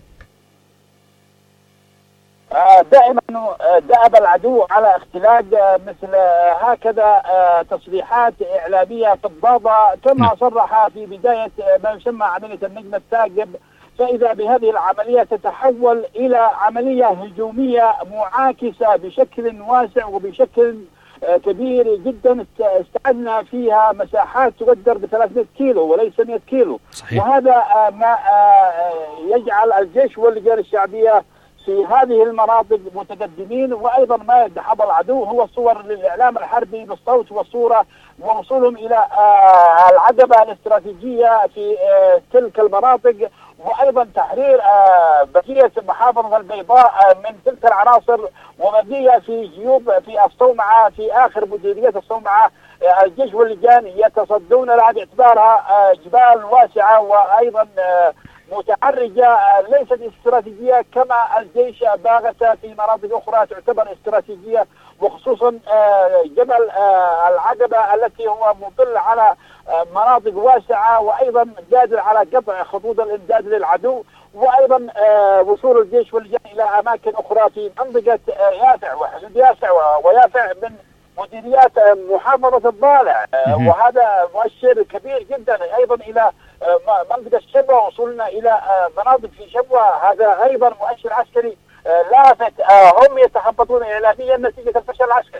دائما دأب العدو على اختلاق مثل هكذا تصريحات إعلامية فضاضة، كما صرح في بداية ما يسمى عملية النجم الثاقب، فإذا بهذه العملية تتحول إلى عملية هجومية معاكسة بشكل واسع وبشكل كبير جدا، استعدنا فيها مساحات تقدر ب ثلاثمئة كيلو وليس مئة كيلو. صحيح. وهذا ما يجعل الجيش واللجان الشعبية في هذه المناطق متقدمين. وأيضا ما يدحض العدو هو صور للإعلام الحربي بالصوت والصورة، ووصولهم إلى العقبة الاستراتيجية في تلك المناطق، وأيضا تحرير بقية محافظة البيضاء من تلك العناصر، وبقية في جيوب في الصومعة في آخر مديرية الصومعة. الجيش واللجان يتصدون لها باعتبارها جبال واسعة وأيضا متعرجة ليست استراتيجية كما الجيش باغت في مناطق أخرى تعتبر استراتيجية، وخصوصا جبل العقبة التي هو مطل على مناطق واسعة وأيضا قادر على قطع خطوط الإمداد للعدو، وأيضا وصول الجيش واللجان إلى أماكن أخرى في منطقة يافع وحدود يافع ويافع من مديريات محافظة الضالع، وهذا مؤشر كبير جدا أيضا إلى منطقة شبوة، وصلنا إلى مناطق في شبوة. هذا أيضا مؤشر عسكري لافت، هم يتخبطون إعلاميا نتيجة الفشل العسكري.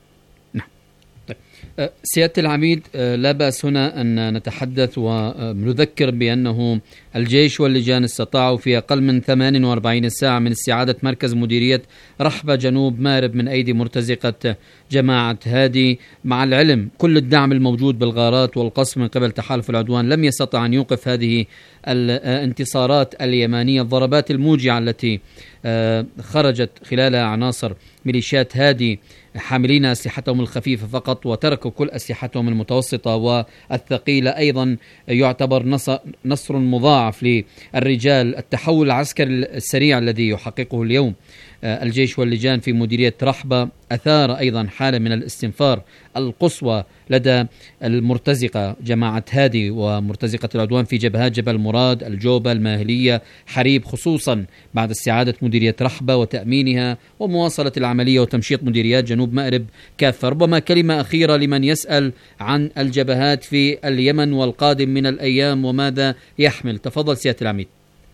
سيادة العميد، لا بأس هنا أن نتحدث ونذكر بأنه الجيش واللجان استطاعوا في أقل من ثمان وأربعين ساعة من استعادة مركز مديرية رحبة جنوب مارب من أيدي مرتزقة جماعة هادي. مع العلم كل الدعم الموجود بالغارات والقصف من قبل تحالف العدوان لم يستطع أن يوقف هذه الانتصارات اليمانية. الضربات الموجعة التي خرجت خلالها عناصر ميليشيات هادي حاملين أسلحتهم الخفيفة فقط، وتركوا كل أسلحتهم المتوسطة والثقيلة، أيضا يعتبر نصر مضاعف للرجال. التحول العسكري السريع الذي يحققه اليوم الجيش واللجان في مديرية رحبة أثار أيضا حالة من الاستنفار القصوى لدى المرتزقة جماعة هادي ومرتزقة العدوان في جبهات جبل مراد، الجوبة، الماهلية، حريب، خصوصا بعد استعادة مديرية رحبة وتأمينها ومواصلة العملية وتمشيط مديريات جنوب مأرب كافة. ربما كلمة أخيرة لمن يسأل عن الجبهات في اليمن والقادم من الأيام وماذا يحمل. تفضل سيادة العميد.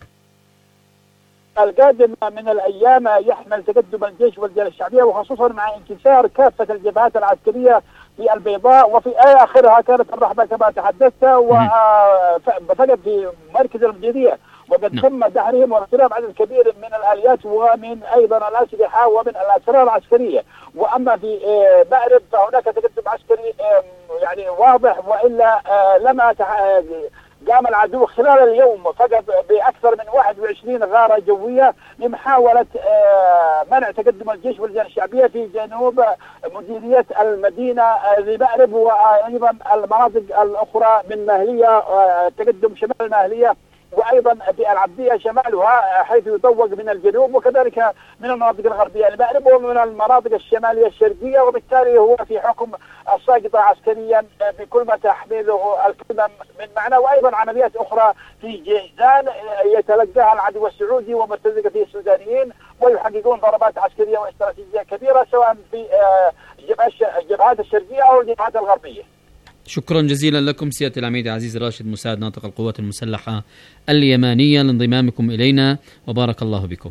القادم من الأيام يحمل تقدم الجيش والجيش الشعبية، وخصوصا مع انكسار كافة الجبهات العسكرية في البيضاء وفي آخرها كانت الرحبة كما تحدثت، وفقط في مركز المديرية، وقد تم دحرهم واغتنام عدد كبير من الآليات ومن أيضا الأسلحة ومن الأسرار العسكرية. وأما في مأرب فهناك تقدم عسكري يعني واضح، وإلا لما قام العدو خلال اليوم فقط بأكثر من واحد وعشرين غارة جوية لمحاولة منع تقدم الجيش واللجان الشعبية في جنوب مديرية المدينة لمأرب، وأيضا المناطق الأخرى من ماهلية، تقدم شمال الماهلية، وأيضا في العبدية شمالها حيث يطوق من الجنوب، وكذلك من المناطق الغربية لمأرب ومن المناطق الشمالية الشرقية. وبالتالي هو في حكم الساقطة عسكريا بكل ما تحمله الكلمة من معنى. وأيضا عمليات أخرى في جيزان يتلقاها العدو السعودي ومرتزقة فيه السودانيين، ويحققون ضربات عسكرية واستراتيجية كبيرة سواء في الجبهات الشرقية أو الجبهات الغربية. شكرا جزيلا لكم سيادة العميد عزيز راشد مساعد ناطق القوات المسلحة اليمانية لانضمامكم إلينا، وبارك الله بكم.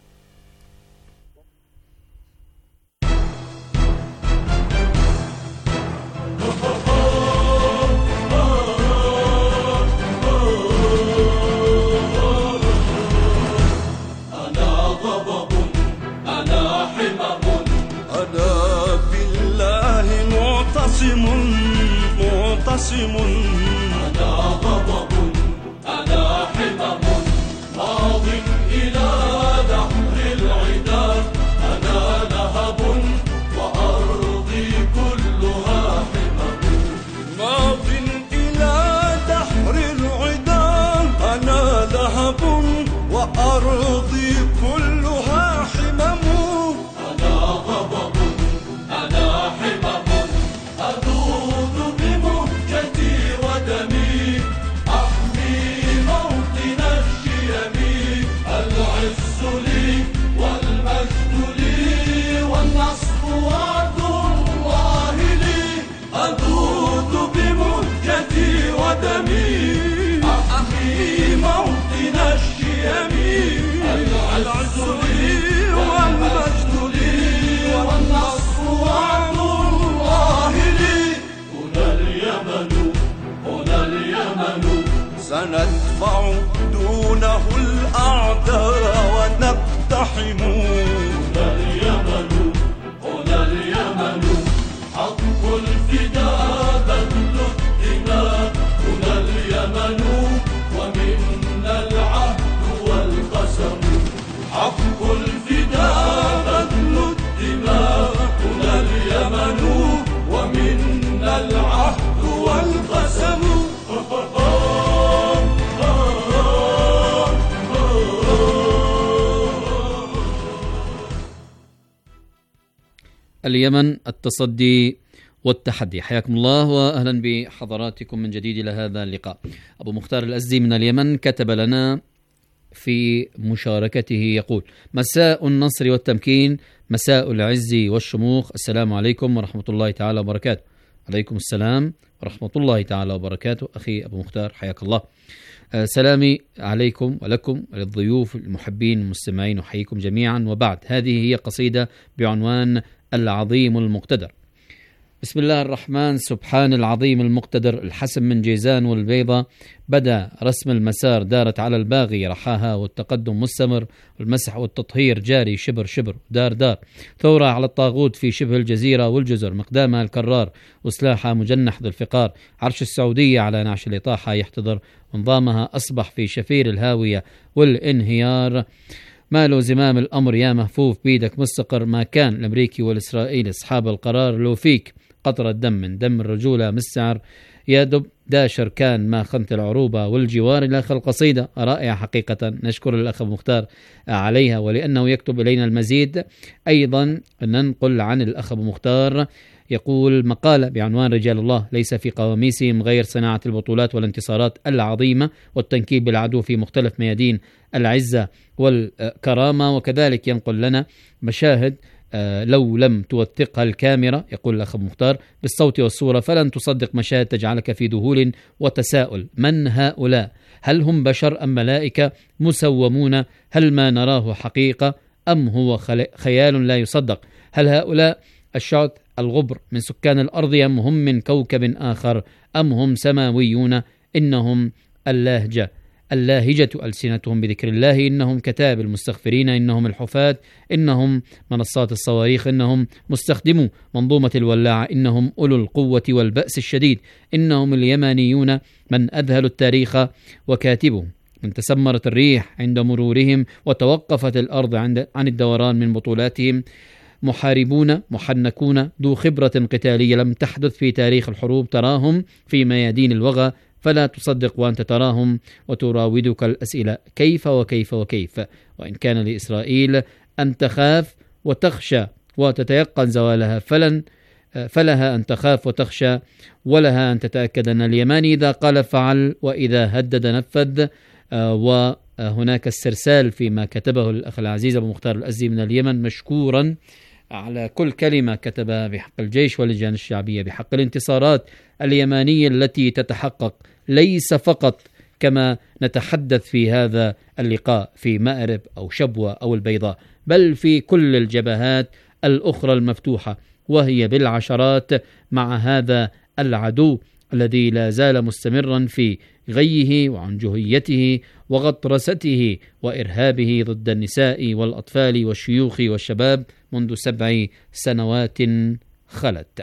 أنا غضب، أنا حمم، أنا بالله معتصم معتصم. أنا غضب، أنا حمم، ماض إلى دحر العدا. أنا لهب وأرضي كلها حمم، ماض إلى دحر العدا. أنا لهب وأرضي كلها حمم. أنا غضب، أنا حمم، أذوذ بمهجتي ودمي، أحمي موطن الشيم. العز لي والمجد لي والنصر وعد الله لي. أذوذ بمهجتي ودمي، أحمي موطن الشيم. العز لي والمجد لي والنصر وعد الله لي. هنا اليمن، هنا اليمن، سندفع دونه الأعداء ونقتحم. هنا اليمن، هنا اليمن، حق الفداء بذل الدماء. هنا اليمن ومنا العهد والقسم، حق الفداء بذل الدماء. هنا اليمن ومنا العهد والقسم. اليمن، التصدي والتحدي. حياكم الله وأهلا بحضراتكم من جديد إلى هذا اللقاء. أبو مختار الأزدي من اليمن كتب لنا في مشاركته يقول: مساء النصر والتمكين، مساء العز والشموخ، السلام عليكم ورحمة الله تعالى وبركاته. عليكم السلام ورحمة الله تعالى وبركاته. أخي أبو مختار حياك الله. آه سلامي عليكم ولكم وللضيوف المحبين المستمعين، وحييكم جميعا. وبعد، هذه هي قصيدة بعنوان العظيم المقتدر. بسم الله الرحمن. سبحان العظيم المقتدر، الحسم من جيزان والبيضة، بدأ رسم المسار، دارت على الباغي رحاها، والتقدم مستمر، والمسح والتطهير جاري شبر شبر دار دار، ثورة على الطاغوت في شبه الجزيرة والجزر، مقدامها الكرار وسلاحها مجنح ذو الفقار، عرش السعودية على نعش الإطاحة يحتضر، ونظامها أصبح في شفير الهاوية والانهيار. ماله زمام الأمر يا مهفوف بيدك مستقر، ما كان الأمريكي والإسرائيلي أصحاب القرار، لو فيك قطرة دم من دم الرجولة مستعر، يا دب داشر كان ما خنت العروبة والجوار. إلى آخر القصيدة رائعة حقيقة، نشكر الأخ مختار عليها، ولأنه يكتب إلينا المزيد أيضا ننقل عن الأخ مختار، يقول مقالة بعنوان رجال الله ليس في قواميسهم غير صناعة البطولات والانتصارات العظيمة والتنكيب بالعدو في مختلف ميادين العزة والكرامة. وكذلك ينقل لنا مشاهد آه لو لم توثقها الكاميرا، يقول الأخ مختار، بالصوت والصورة فلن تصدق مشاهد تجعلك في ذهول وتساؤل. من هؤلاء؟ هل هم بشر أم ملائكة مسومون؟ هل ما نراه حقيقة أم هو خيال لا يصدق؟ هل هؤلاء الشعث الغبر من سكان الأرض أم هم من كوكب آخر أم هم سماويون؟ إنهم اللاهجة اللاهجة ألسنتهم بذكر الله، إنهم كتاب المستغفرين، إنهم الحفاة، إنهم منصات الصواريخ، إنهم مستخدمو منظومة الولاعة، إنهم أولو القوة والبأس الشديد، إنهم اليمانيون من أذهلوا التاريخ وكاتبه، من تسمرت الريح عند مرورهم وتوقفت الأرض عند عن الدوران من بطولاتهم، محاربون محنكون ذو خبرة قتالية لم تحدث في تاريخ الحروب، تراهم في ميادين الوغى فلا تصدق وأنت تراهم، وتراودك الأسئلة كيف وكيف وكيف. وإن كان لإسرائيل أن تخاف وتخشى وتتيقن زوالها، فلن فلها أن تخاف وتخشى، ولها أن تتأكد أن اليماني إذا قال فعل وإذا هدد نفذ. وهناك استرسال فيما كتبه الأخ العزيز أبو مختار الأزدي من اليمن، مشكورا على كل كلمة كتبها بحق الجيش واللجان الشعبية، بحق الانتصارات اليمانية التي تتحقق ليس فقط كما نتحدث في هذا اللقاء في مأرب أو شبوة أو البيضاء، بل في كل الجبهات الأخرى المفتوحة، وهي بالعشرات، مع هذا العدو الذي لا زال مستمرا في غيه وعنجهيته وغطرسته وإرهابه ضد النساء والأطفال والشيوخ والشباب منذ سبع سنوات خلت.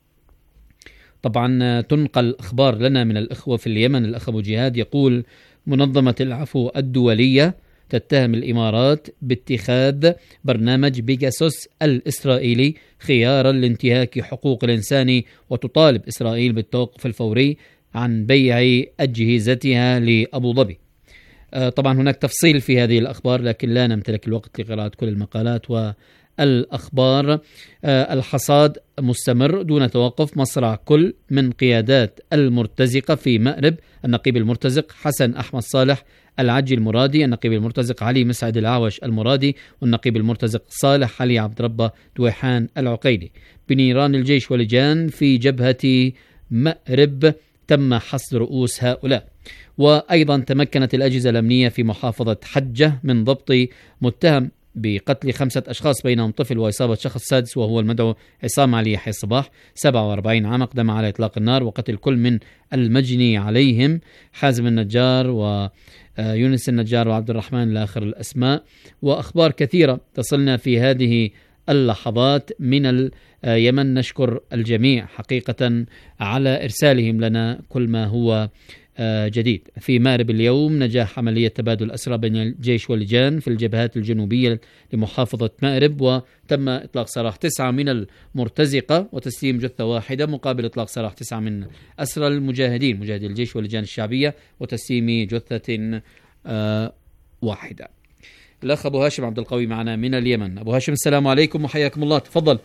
طبعا تنقل أخبار لنا من الأخوة في اليمن. الأخ أبو جهاد يقول منظمة العفو الدولية تتهم الإمارات باتخاذ برنامج بيجاسوس الإسرائيلي خيارا لانتهاك حقوق الإنسان، وتطالب إسرائيل بالتوقف الفوري عن بيع أجهزتها لأبو ظبي. طبعا هناك تفصيل في هذه الأخبار، لكن لا نمتلك الوقت لقراءة كل المقالات والأخبار. الحصاد مستمر دون توقف، مصرع كل من قيادات المرتزقة في مأرب، النقيب المرتزق حسن أحمد صالح العجي المرادي، النقيب المرتزق علي مسعد العاوش المرادي، والنقيب المرتزق صالح علي عبد ربه دويحان العقيلي. بنيران الجيش ولجان في جبهة مأرب تم حصد رؤوس هؤلاء. وأيضا تمكنت الأجهزة الأمنية في محافظة حجة من ضبط متهم بقتل خمسة أشخاص بينهم طفل وإصابة شخص سادس وهو المدعو عصام علي يحيى الصباح سبعة وأربعين عام، أقدم على إطلاق النار وقتل كل من المجني عليهم حازم النجار ويونس النجار وعبد الرحمن لآخر الأسماء. وأخبار كثيرة تصلنا في هذه اللحظات من اليمن، نشكر الجميع حقيقة على إرسالهم لنا كل ما هو جديد. في مأرب اليوم نجاح عملية تبادل أسرى بين الجيش واللجان في الجبهات الجنوبية لمحافظة مأرب، وتم إطلاق سراح تسعة من المرتزقة وتسليم جثة واحدة مقابل إطلاق سراح تسعة من أسرى المجاهدين مجاهدي الجيش واللجان الشعبية وتسليم جثة آه واحدة. الأخ أبو هاشم عبد القوي معنا من اليمن. أبو هاشم السلام عليكم وحياكم الله، تفضل.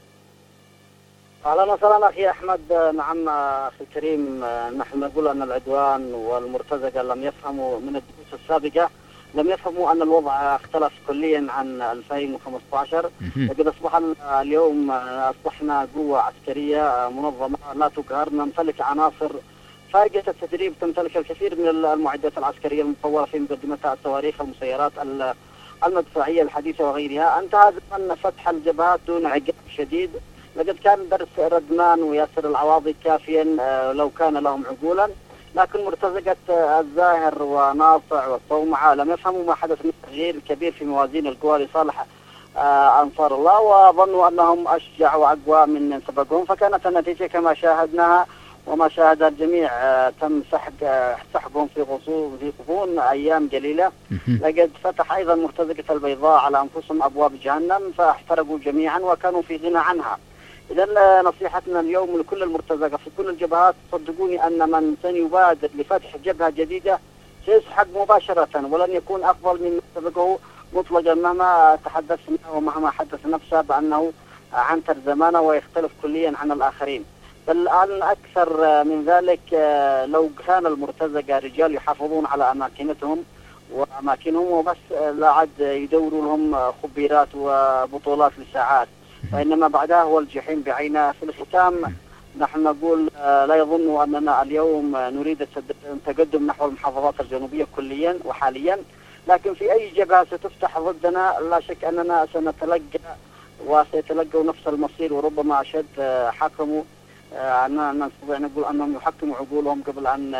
أهلا وسهلا أخي أحمد. نعم أخي الكريم، نحن نقول أن العدوان والمرتزقة لم يفهموا من الدروس السابقة لم يفهموا أن الوضع اختلف كليا عن ألفين وخمسة عشر. لقد أصبح اليوم أصبحنا قوة عسكرية منظمة لا تقهر، نمتلك عناصر فائقة التدريب، تمتلك الكثير من المعدات العسكرية المطورة في مقدمتها الصواريخ، المسيرات المدفعية الحديثة وغيرها. انتهى زمن فتح الجبهات دون عقاب شديد. لقد كان درس ردمان وياسر العواضي كافيا لو كان لهم عقولا، لكن مرتزقة الزاهر وناصع والصومعة لم يفهموا ما حدث من تغيير كبير في موازين القوى لصالح أنصار الله، وظنوا أنهم أشجع وأقوى من من سبقهم، فكانت النتيجة كما شاهدناها وما شاهدها الجميع. تم سحق سحقهم في غصون في غضون أيام قليلة. لقد فتح أيضا مرتزقة البيضاء على أنفسهم أبواب جهنم فاحترقوا جميعا وكانوا في غنى عنها. إذا نصيحتنا اليوم لكل المرتزقة في كل الجبهات، صدقوني أن من سيبادر لفتح جبهة جديدة سيسحق مباشرة، ولن يكون أفضل من سبقه مطلقا مهما تحدثنا ومهما حدث نفسه بأنه عنتر زمانه ويختلف كليا عن الآخرين. بل الآن أكثر من ذلك، لو كان المرتزقة رجال يحافظون على أماكنتهم وأماكنهم وبس لا عاد يدوروا لهم خبيرات وبطولات لساعات، فإنما بعدها هو الجحيم بعينه. في الختام نحن نقول لا يظن أننا اليوم نريد التقدم نحو المحافظات الجنوبية كليا وحاليا، لكن في أي جبهة ستفتح ضدنا لا شك أننا سنتلقى وسيتلقوا نفس المصير وربما أشد. حكموا أننا نستطيع نقول أنهم يحكموا عقولهم قبل أن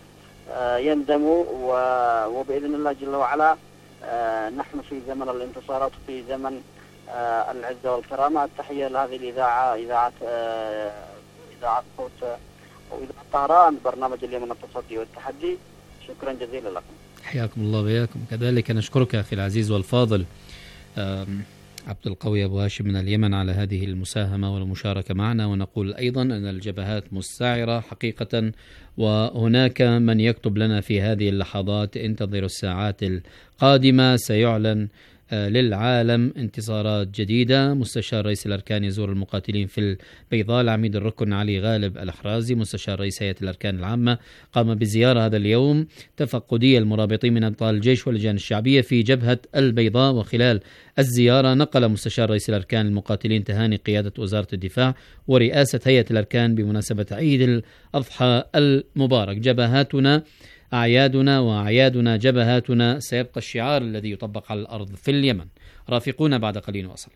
يندموا، وبإذن الله جل وعلا نحن في زمن الانتصارات وفي زمن العزة والكرامة. التحية لهذه الإذاعة، إذاعة إذاعة صوت أو إذاعة طهران، برنامج اليمن التصدي والتحدي. شكرا جزيلا لكم. حياكم الله وياكم. كذلك نشكرك أخي العزيز والفاضل عبد القوي أبو هاشم من اليمن على هذه المساهمة والمشاركة معنا، ونقول أيضا أن الجبهات مستعرة حقيقة، وهناك من يكتب لنا في هذه اللحظات: انتظروا الساعات القادمة سيعلن للعالم انتصارات جديدة. مستشار رئيس الأركان يزور المقاتلين في البيضاء. العميد الركن علي غالب الأحرازي مستشار رئيس هيئة الأركان العامة قام بزيارة هذا اليوم تفقدية المرابطين من أبطال الجيش واللجان الشعبية في جبهة البيضاء. وخلال الزيارة نقل مستشار رئيس الأركان المقاتلين تهاني قيادة وزارة الدفاع ورئاسة هيئة الأركان بمناسبة عيد الأضحى المبارك. جبهاتنا أعيادنا وأعيادنا جبهاتنا سيبقى الشعار الذي يطبق على الأرض في اليمن. رافقونا بعد قليل وصل.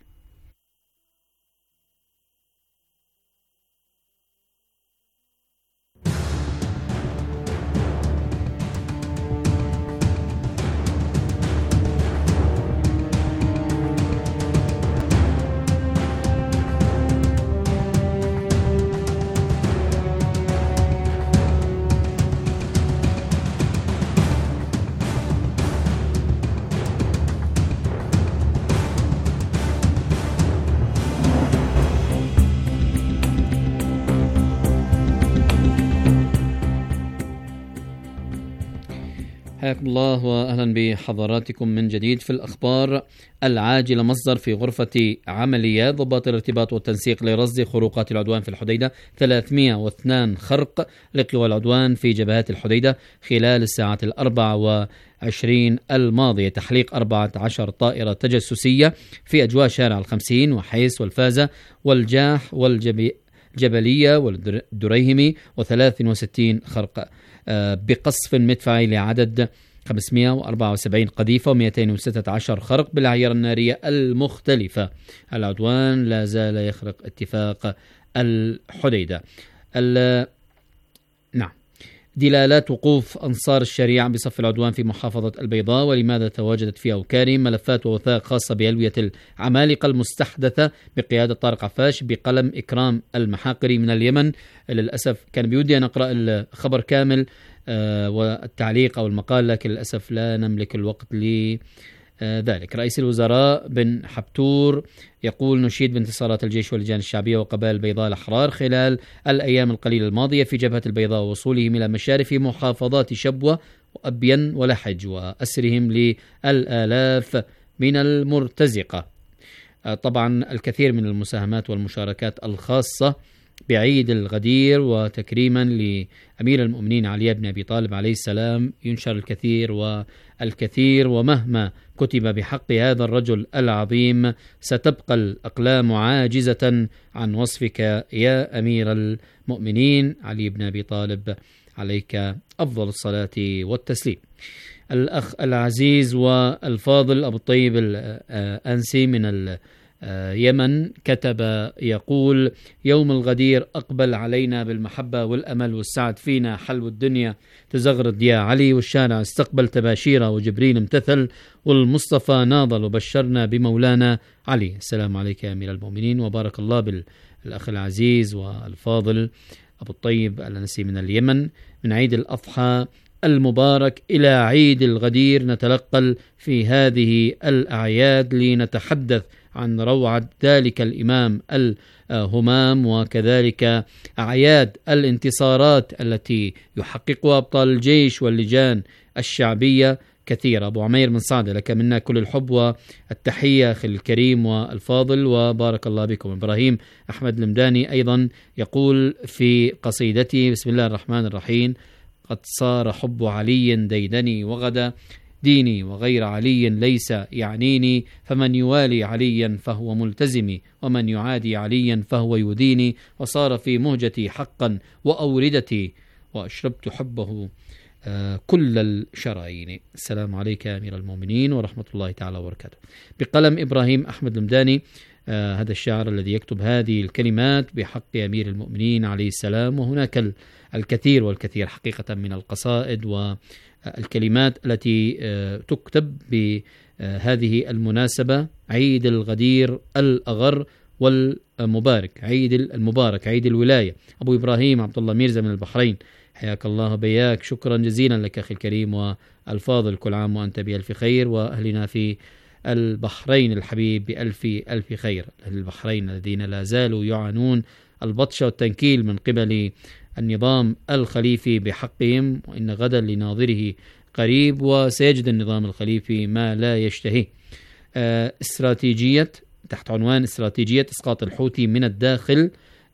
حياكم الله وأهلا بحضراتكم من جديد في الأخبار العاجلة. مصدر في غرفة عمليات ضباط الارتباط والتنسيق لرصد خروقات العدوان في الحديدة: ثلاثمئة واثنين خرق لقوى العدوان في جبهات الحديدة خلال الساعات الأربع وعشرين الماضية. تحليق أربعة عشر طائرة تجسسية في أجواء شارع الخمسين وحيس والفازة والجاح والجبلية والدريهمي، وثلاث وستين خرق بقصف مدفعي لعدد خمسمئة وأربعة وسبعين قذيفة ومئتين وستة عشر خرق بالأعيار النارية المختلفة. العدوان لا زال يخرق اتفاق الحديدة. نعم. دلالات وقوف أنصار الشريعة بصف العدوان في محافظة البيضاء ولماذا تواجدت في أوكارهم. ملفات ووثائق خاصة بألوية العمالقة المستحدثة بقيادة طارق عفاش بقلم إكرام المحاقري من اليمن. للأسف كان بيودي أن أقرأ الخبر كامل آه والتعليق أو المقال، لكن للأسف لا نملك الوقت لذلك. رئيس الوزراء بن حبتور يقول: نشيد بانتصارات الجيش واللجان الشعبية وقبائل البيضاء الأحرار خلال الأيام القليلة الماضية في جبهة البيضاء ووصولهم إلى مشارف محافظات شبوة وأبين ولحج وأسرهم للآلاف من المرتزقة. طبعا الكثير من المساهمات والمشاركات الخاصة بعيد الغدير وتكريما لأمير المؤمنين علي بن أبي طالب عليه السلام ينشر الكثير والكثير، ومهما كتب بحق هذا الرجل العظيم ستبقى الأقلام عاجزة عن وصفك يا أمير المؤمنين علي بن أبي طالب، عليك أفضل الصلاة والتسليم. الأخ العزيز والفاضل أبو الطيب الأنسي من اليمن كتب يقول: يوم الغدير أقبل علينا بالمحبة والأمل والسعد، فينا حلو الدنيا تزغرد يا علي، والشارع استقبل تباشيره، وجبريل امتثل، والمصطفى ناضل، وبشرنا بمولانا علي. السلام عليك يا أمير المؤمنين، وبارك الله بالأخ العزيز والفاضل أبو الطيب الأنسي من اليمن. من عيد الأضحى المبارك إلى عيد الغدير نتلقل في هذه الأعياد لنتحدث عن روعة ذلك الإمام الهمام، وكذلك أعياد الانتصارات التي يحققها أبطال الجيش واللجان الشعبية كثيرة. أبو عمير من صعدة، لك منا كل الحب والتحية أخي الكريم والفاضل، وبارك الله بكم. إبراهيم أحمد المداني أيضا يقول في قصيدته: بسم الله الرحمن الرحيم: قد صار حب علي ديدني وغدا، ديني وغير علي ليس يعنيني، فمن يوالي عليا فهو ملتزمي، ومن يعادي عليا فهو يديني، وصار في مهجتي حقا وأوردتي، وأشربت حبه آه كل الشرايين. السلام عليك يا أمير المؤمنين ورحمة الله تعالى وبركاته. بقلم إبراهيم أحمد المداني، آه هذا الشاعر الذي يكتب هذه الكلمات بحق أمير المؤمنين عليه السلام. وهناك الكثير والكثير حقيقة من القصائد والكلمات التي آه تكتب بهذه المناسبة، عيد الغدير الأغر والمبارك، عيد المبارك، عيد الولاية. أبو إبراهيم عبد الله ميرزا من البحرين، حياك الله بياك، شكرا جزيلا لك أخي الكريم والفاضل، كل عام وأنت بألف خير، وأهلنا في البحرين الحبيب بألف ألف خير. أهل البحرين الذين لا زالوا يعانون البطش والتنكيل من قبل النظام الخليفي بحقهم، وإن غدا لناظره قريب، وسيجد النظام الخليفي ما لا يشتهي. آه استراتيجية تحت عنوان استراتيجية إسقاط الحوثي من الداخل،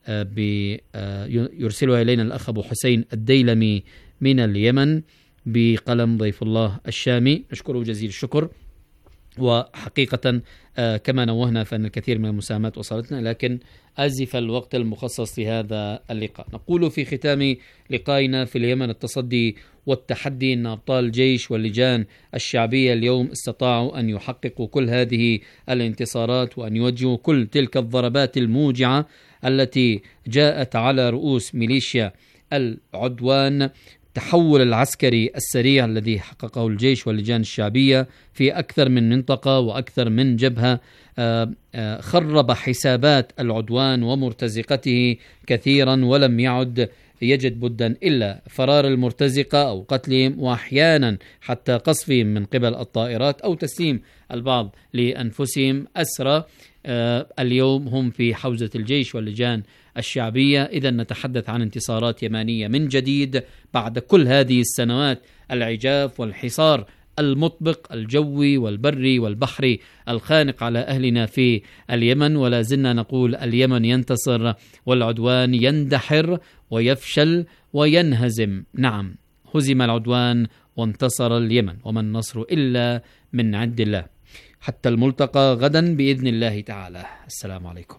يرسلها إلينا الأخ أبو حسين الديلمي من اليمن بقلم ضيف الله الشامي، نشكره جزيل الشكر. وحقيقة كما نوهنا فإن الكثير من المساهمات وصلتنا، لكن أزف الوقت المخصص لهذا اللقاء. نقول في ختام لقائنا في اليمن التصدي والتحدي أن أبطال الجيش واللجان الشعبية اليوم استطاعوا أن يحققوا كل هذه الانتصارات، وأن يوجهوا كل تلك الضربات الموجعة التي جاءت على رؤوس ميليشيا العدوان. التحول العسكري السريع الذي حققه الجيش واللجان الشعبية في أكثر من منطقة وأكثر من جبهة خرب حسابات العدوان ومرتزقته كثيرا، ولم يعد يجد بدا إلا فرار المرتزقة أو قتلهم، وأحيانا حتى قصفهم من قبل الطائرات أو تسليم البعض لأنفسهم أسرى. اليوم هم في حوزة الجيش واللجان الشعبية. إذا نتحدث عن انتصارات يمانية من جديد بعد كل هذه السنوات العجاف والحصار المطبق الجوي والبري والبحري الخانق على أهلنا في اليمن. ولا زلنا نقول اليمن ينتصر والعدوان يندحر ويفشل وينهزم. نعم، هزم العدوان وانتصر اليمن، وما النصر إلا من عند الله. حتى الملتقى غدا بإذن الله تعالى. السلام عليكم.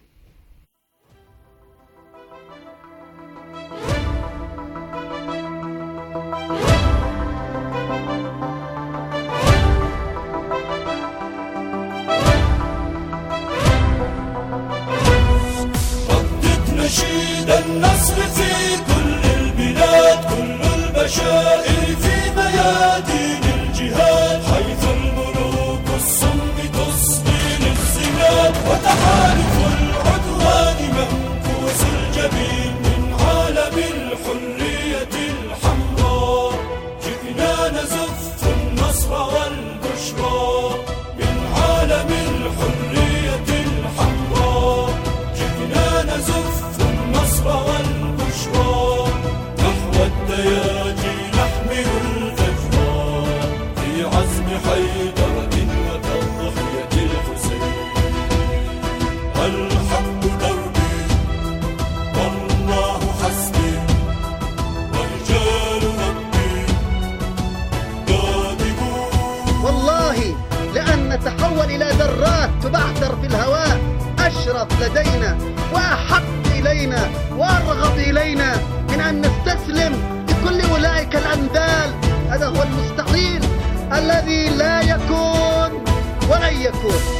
نشيد النصر في كل البلاد، كل البشائر في ميادين الجهاد، حيث الملوك الصمد تصغي للزناد، وتحالف العدوان منكوس الجبين من عالم الحرية الحمراء. جئنا نزف النصر والبشرى من عالم الحرية الحمراء، جئنا نزف النصر والبشرى نحو الدياجي نحمل الفجر في عزم حيدرة وتضحية الحسين. الحق دربي والنصر وأشرف لدينا وأحق إلينا وأرغب إلينا من أن نستسلم لكل أولئك الأندال. هذا هو المستحيل الذي لا يكون ولن يكون.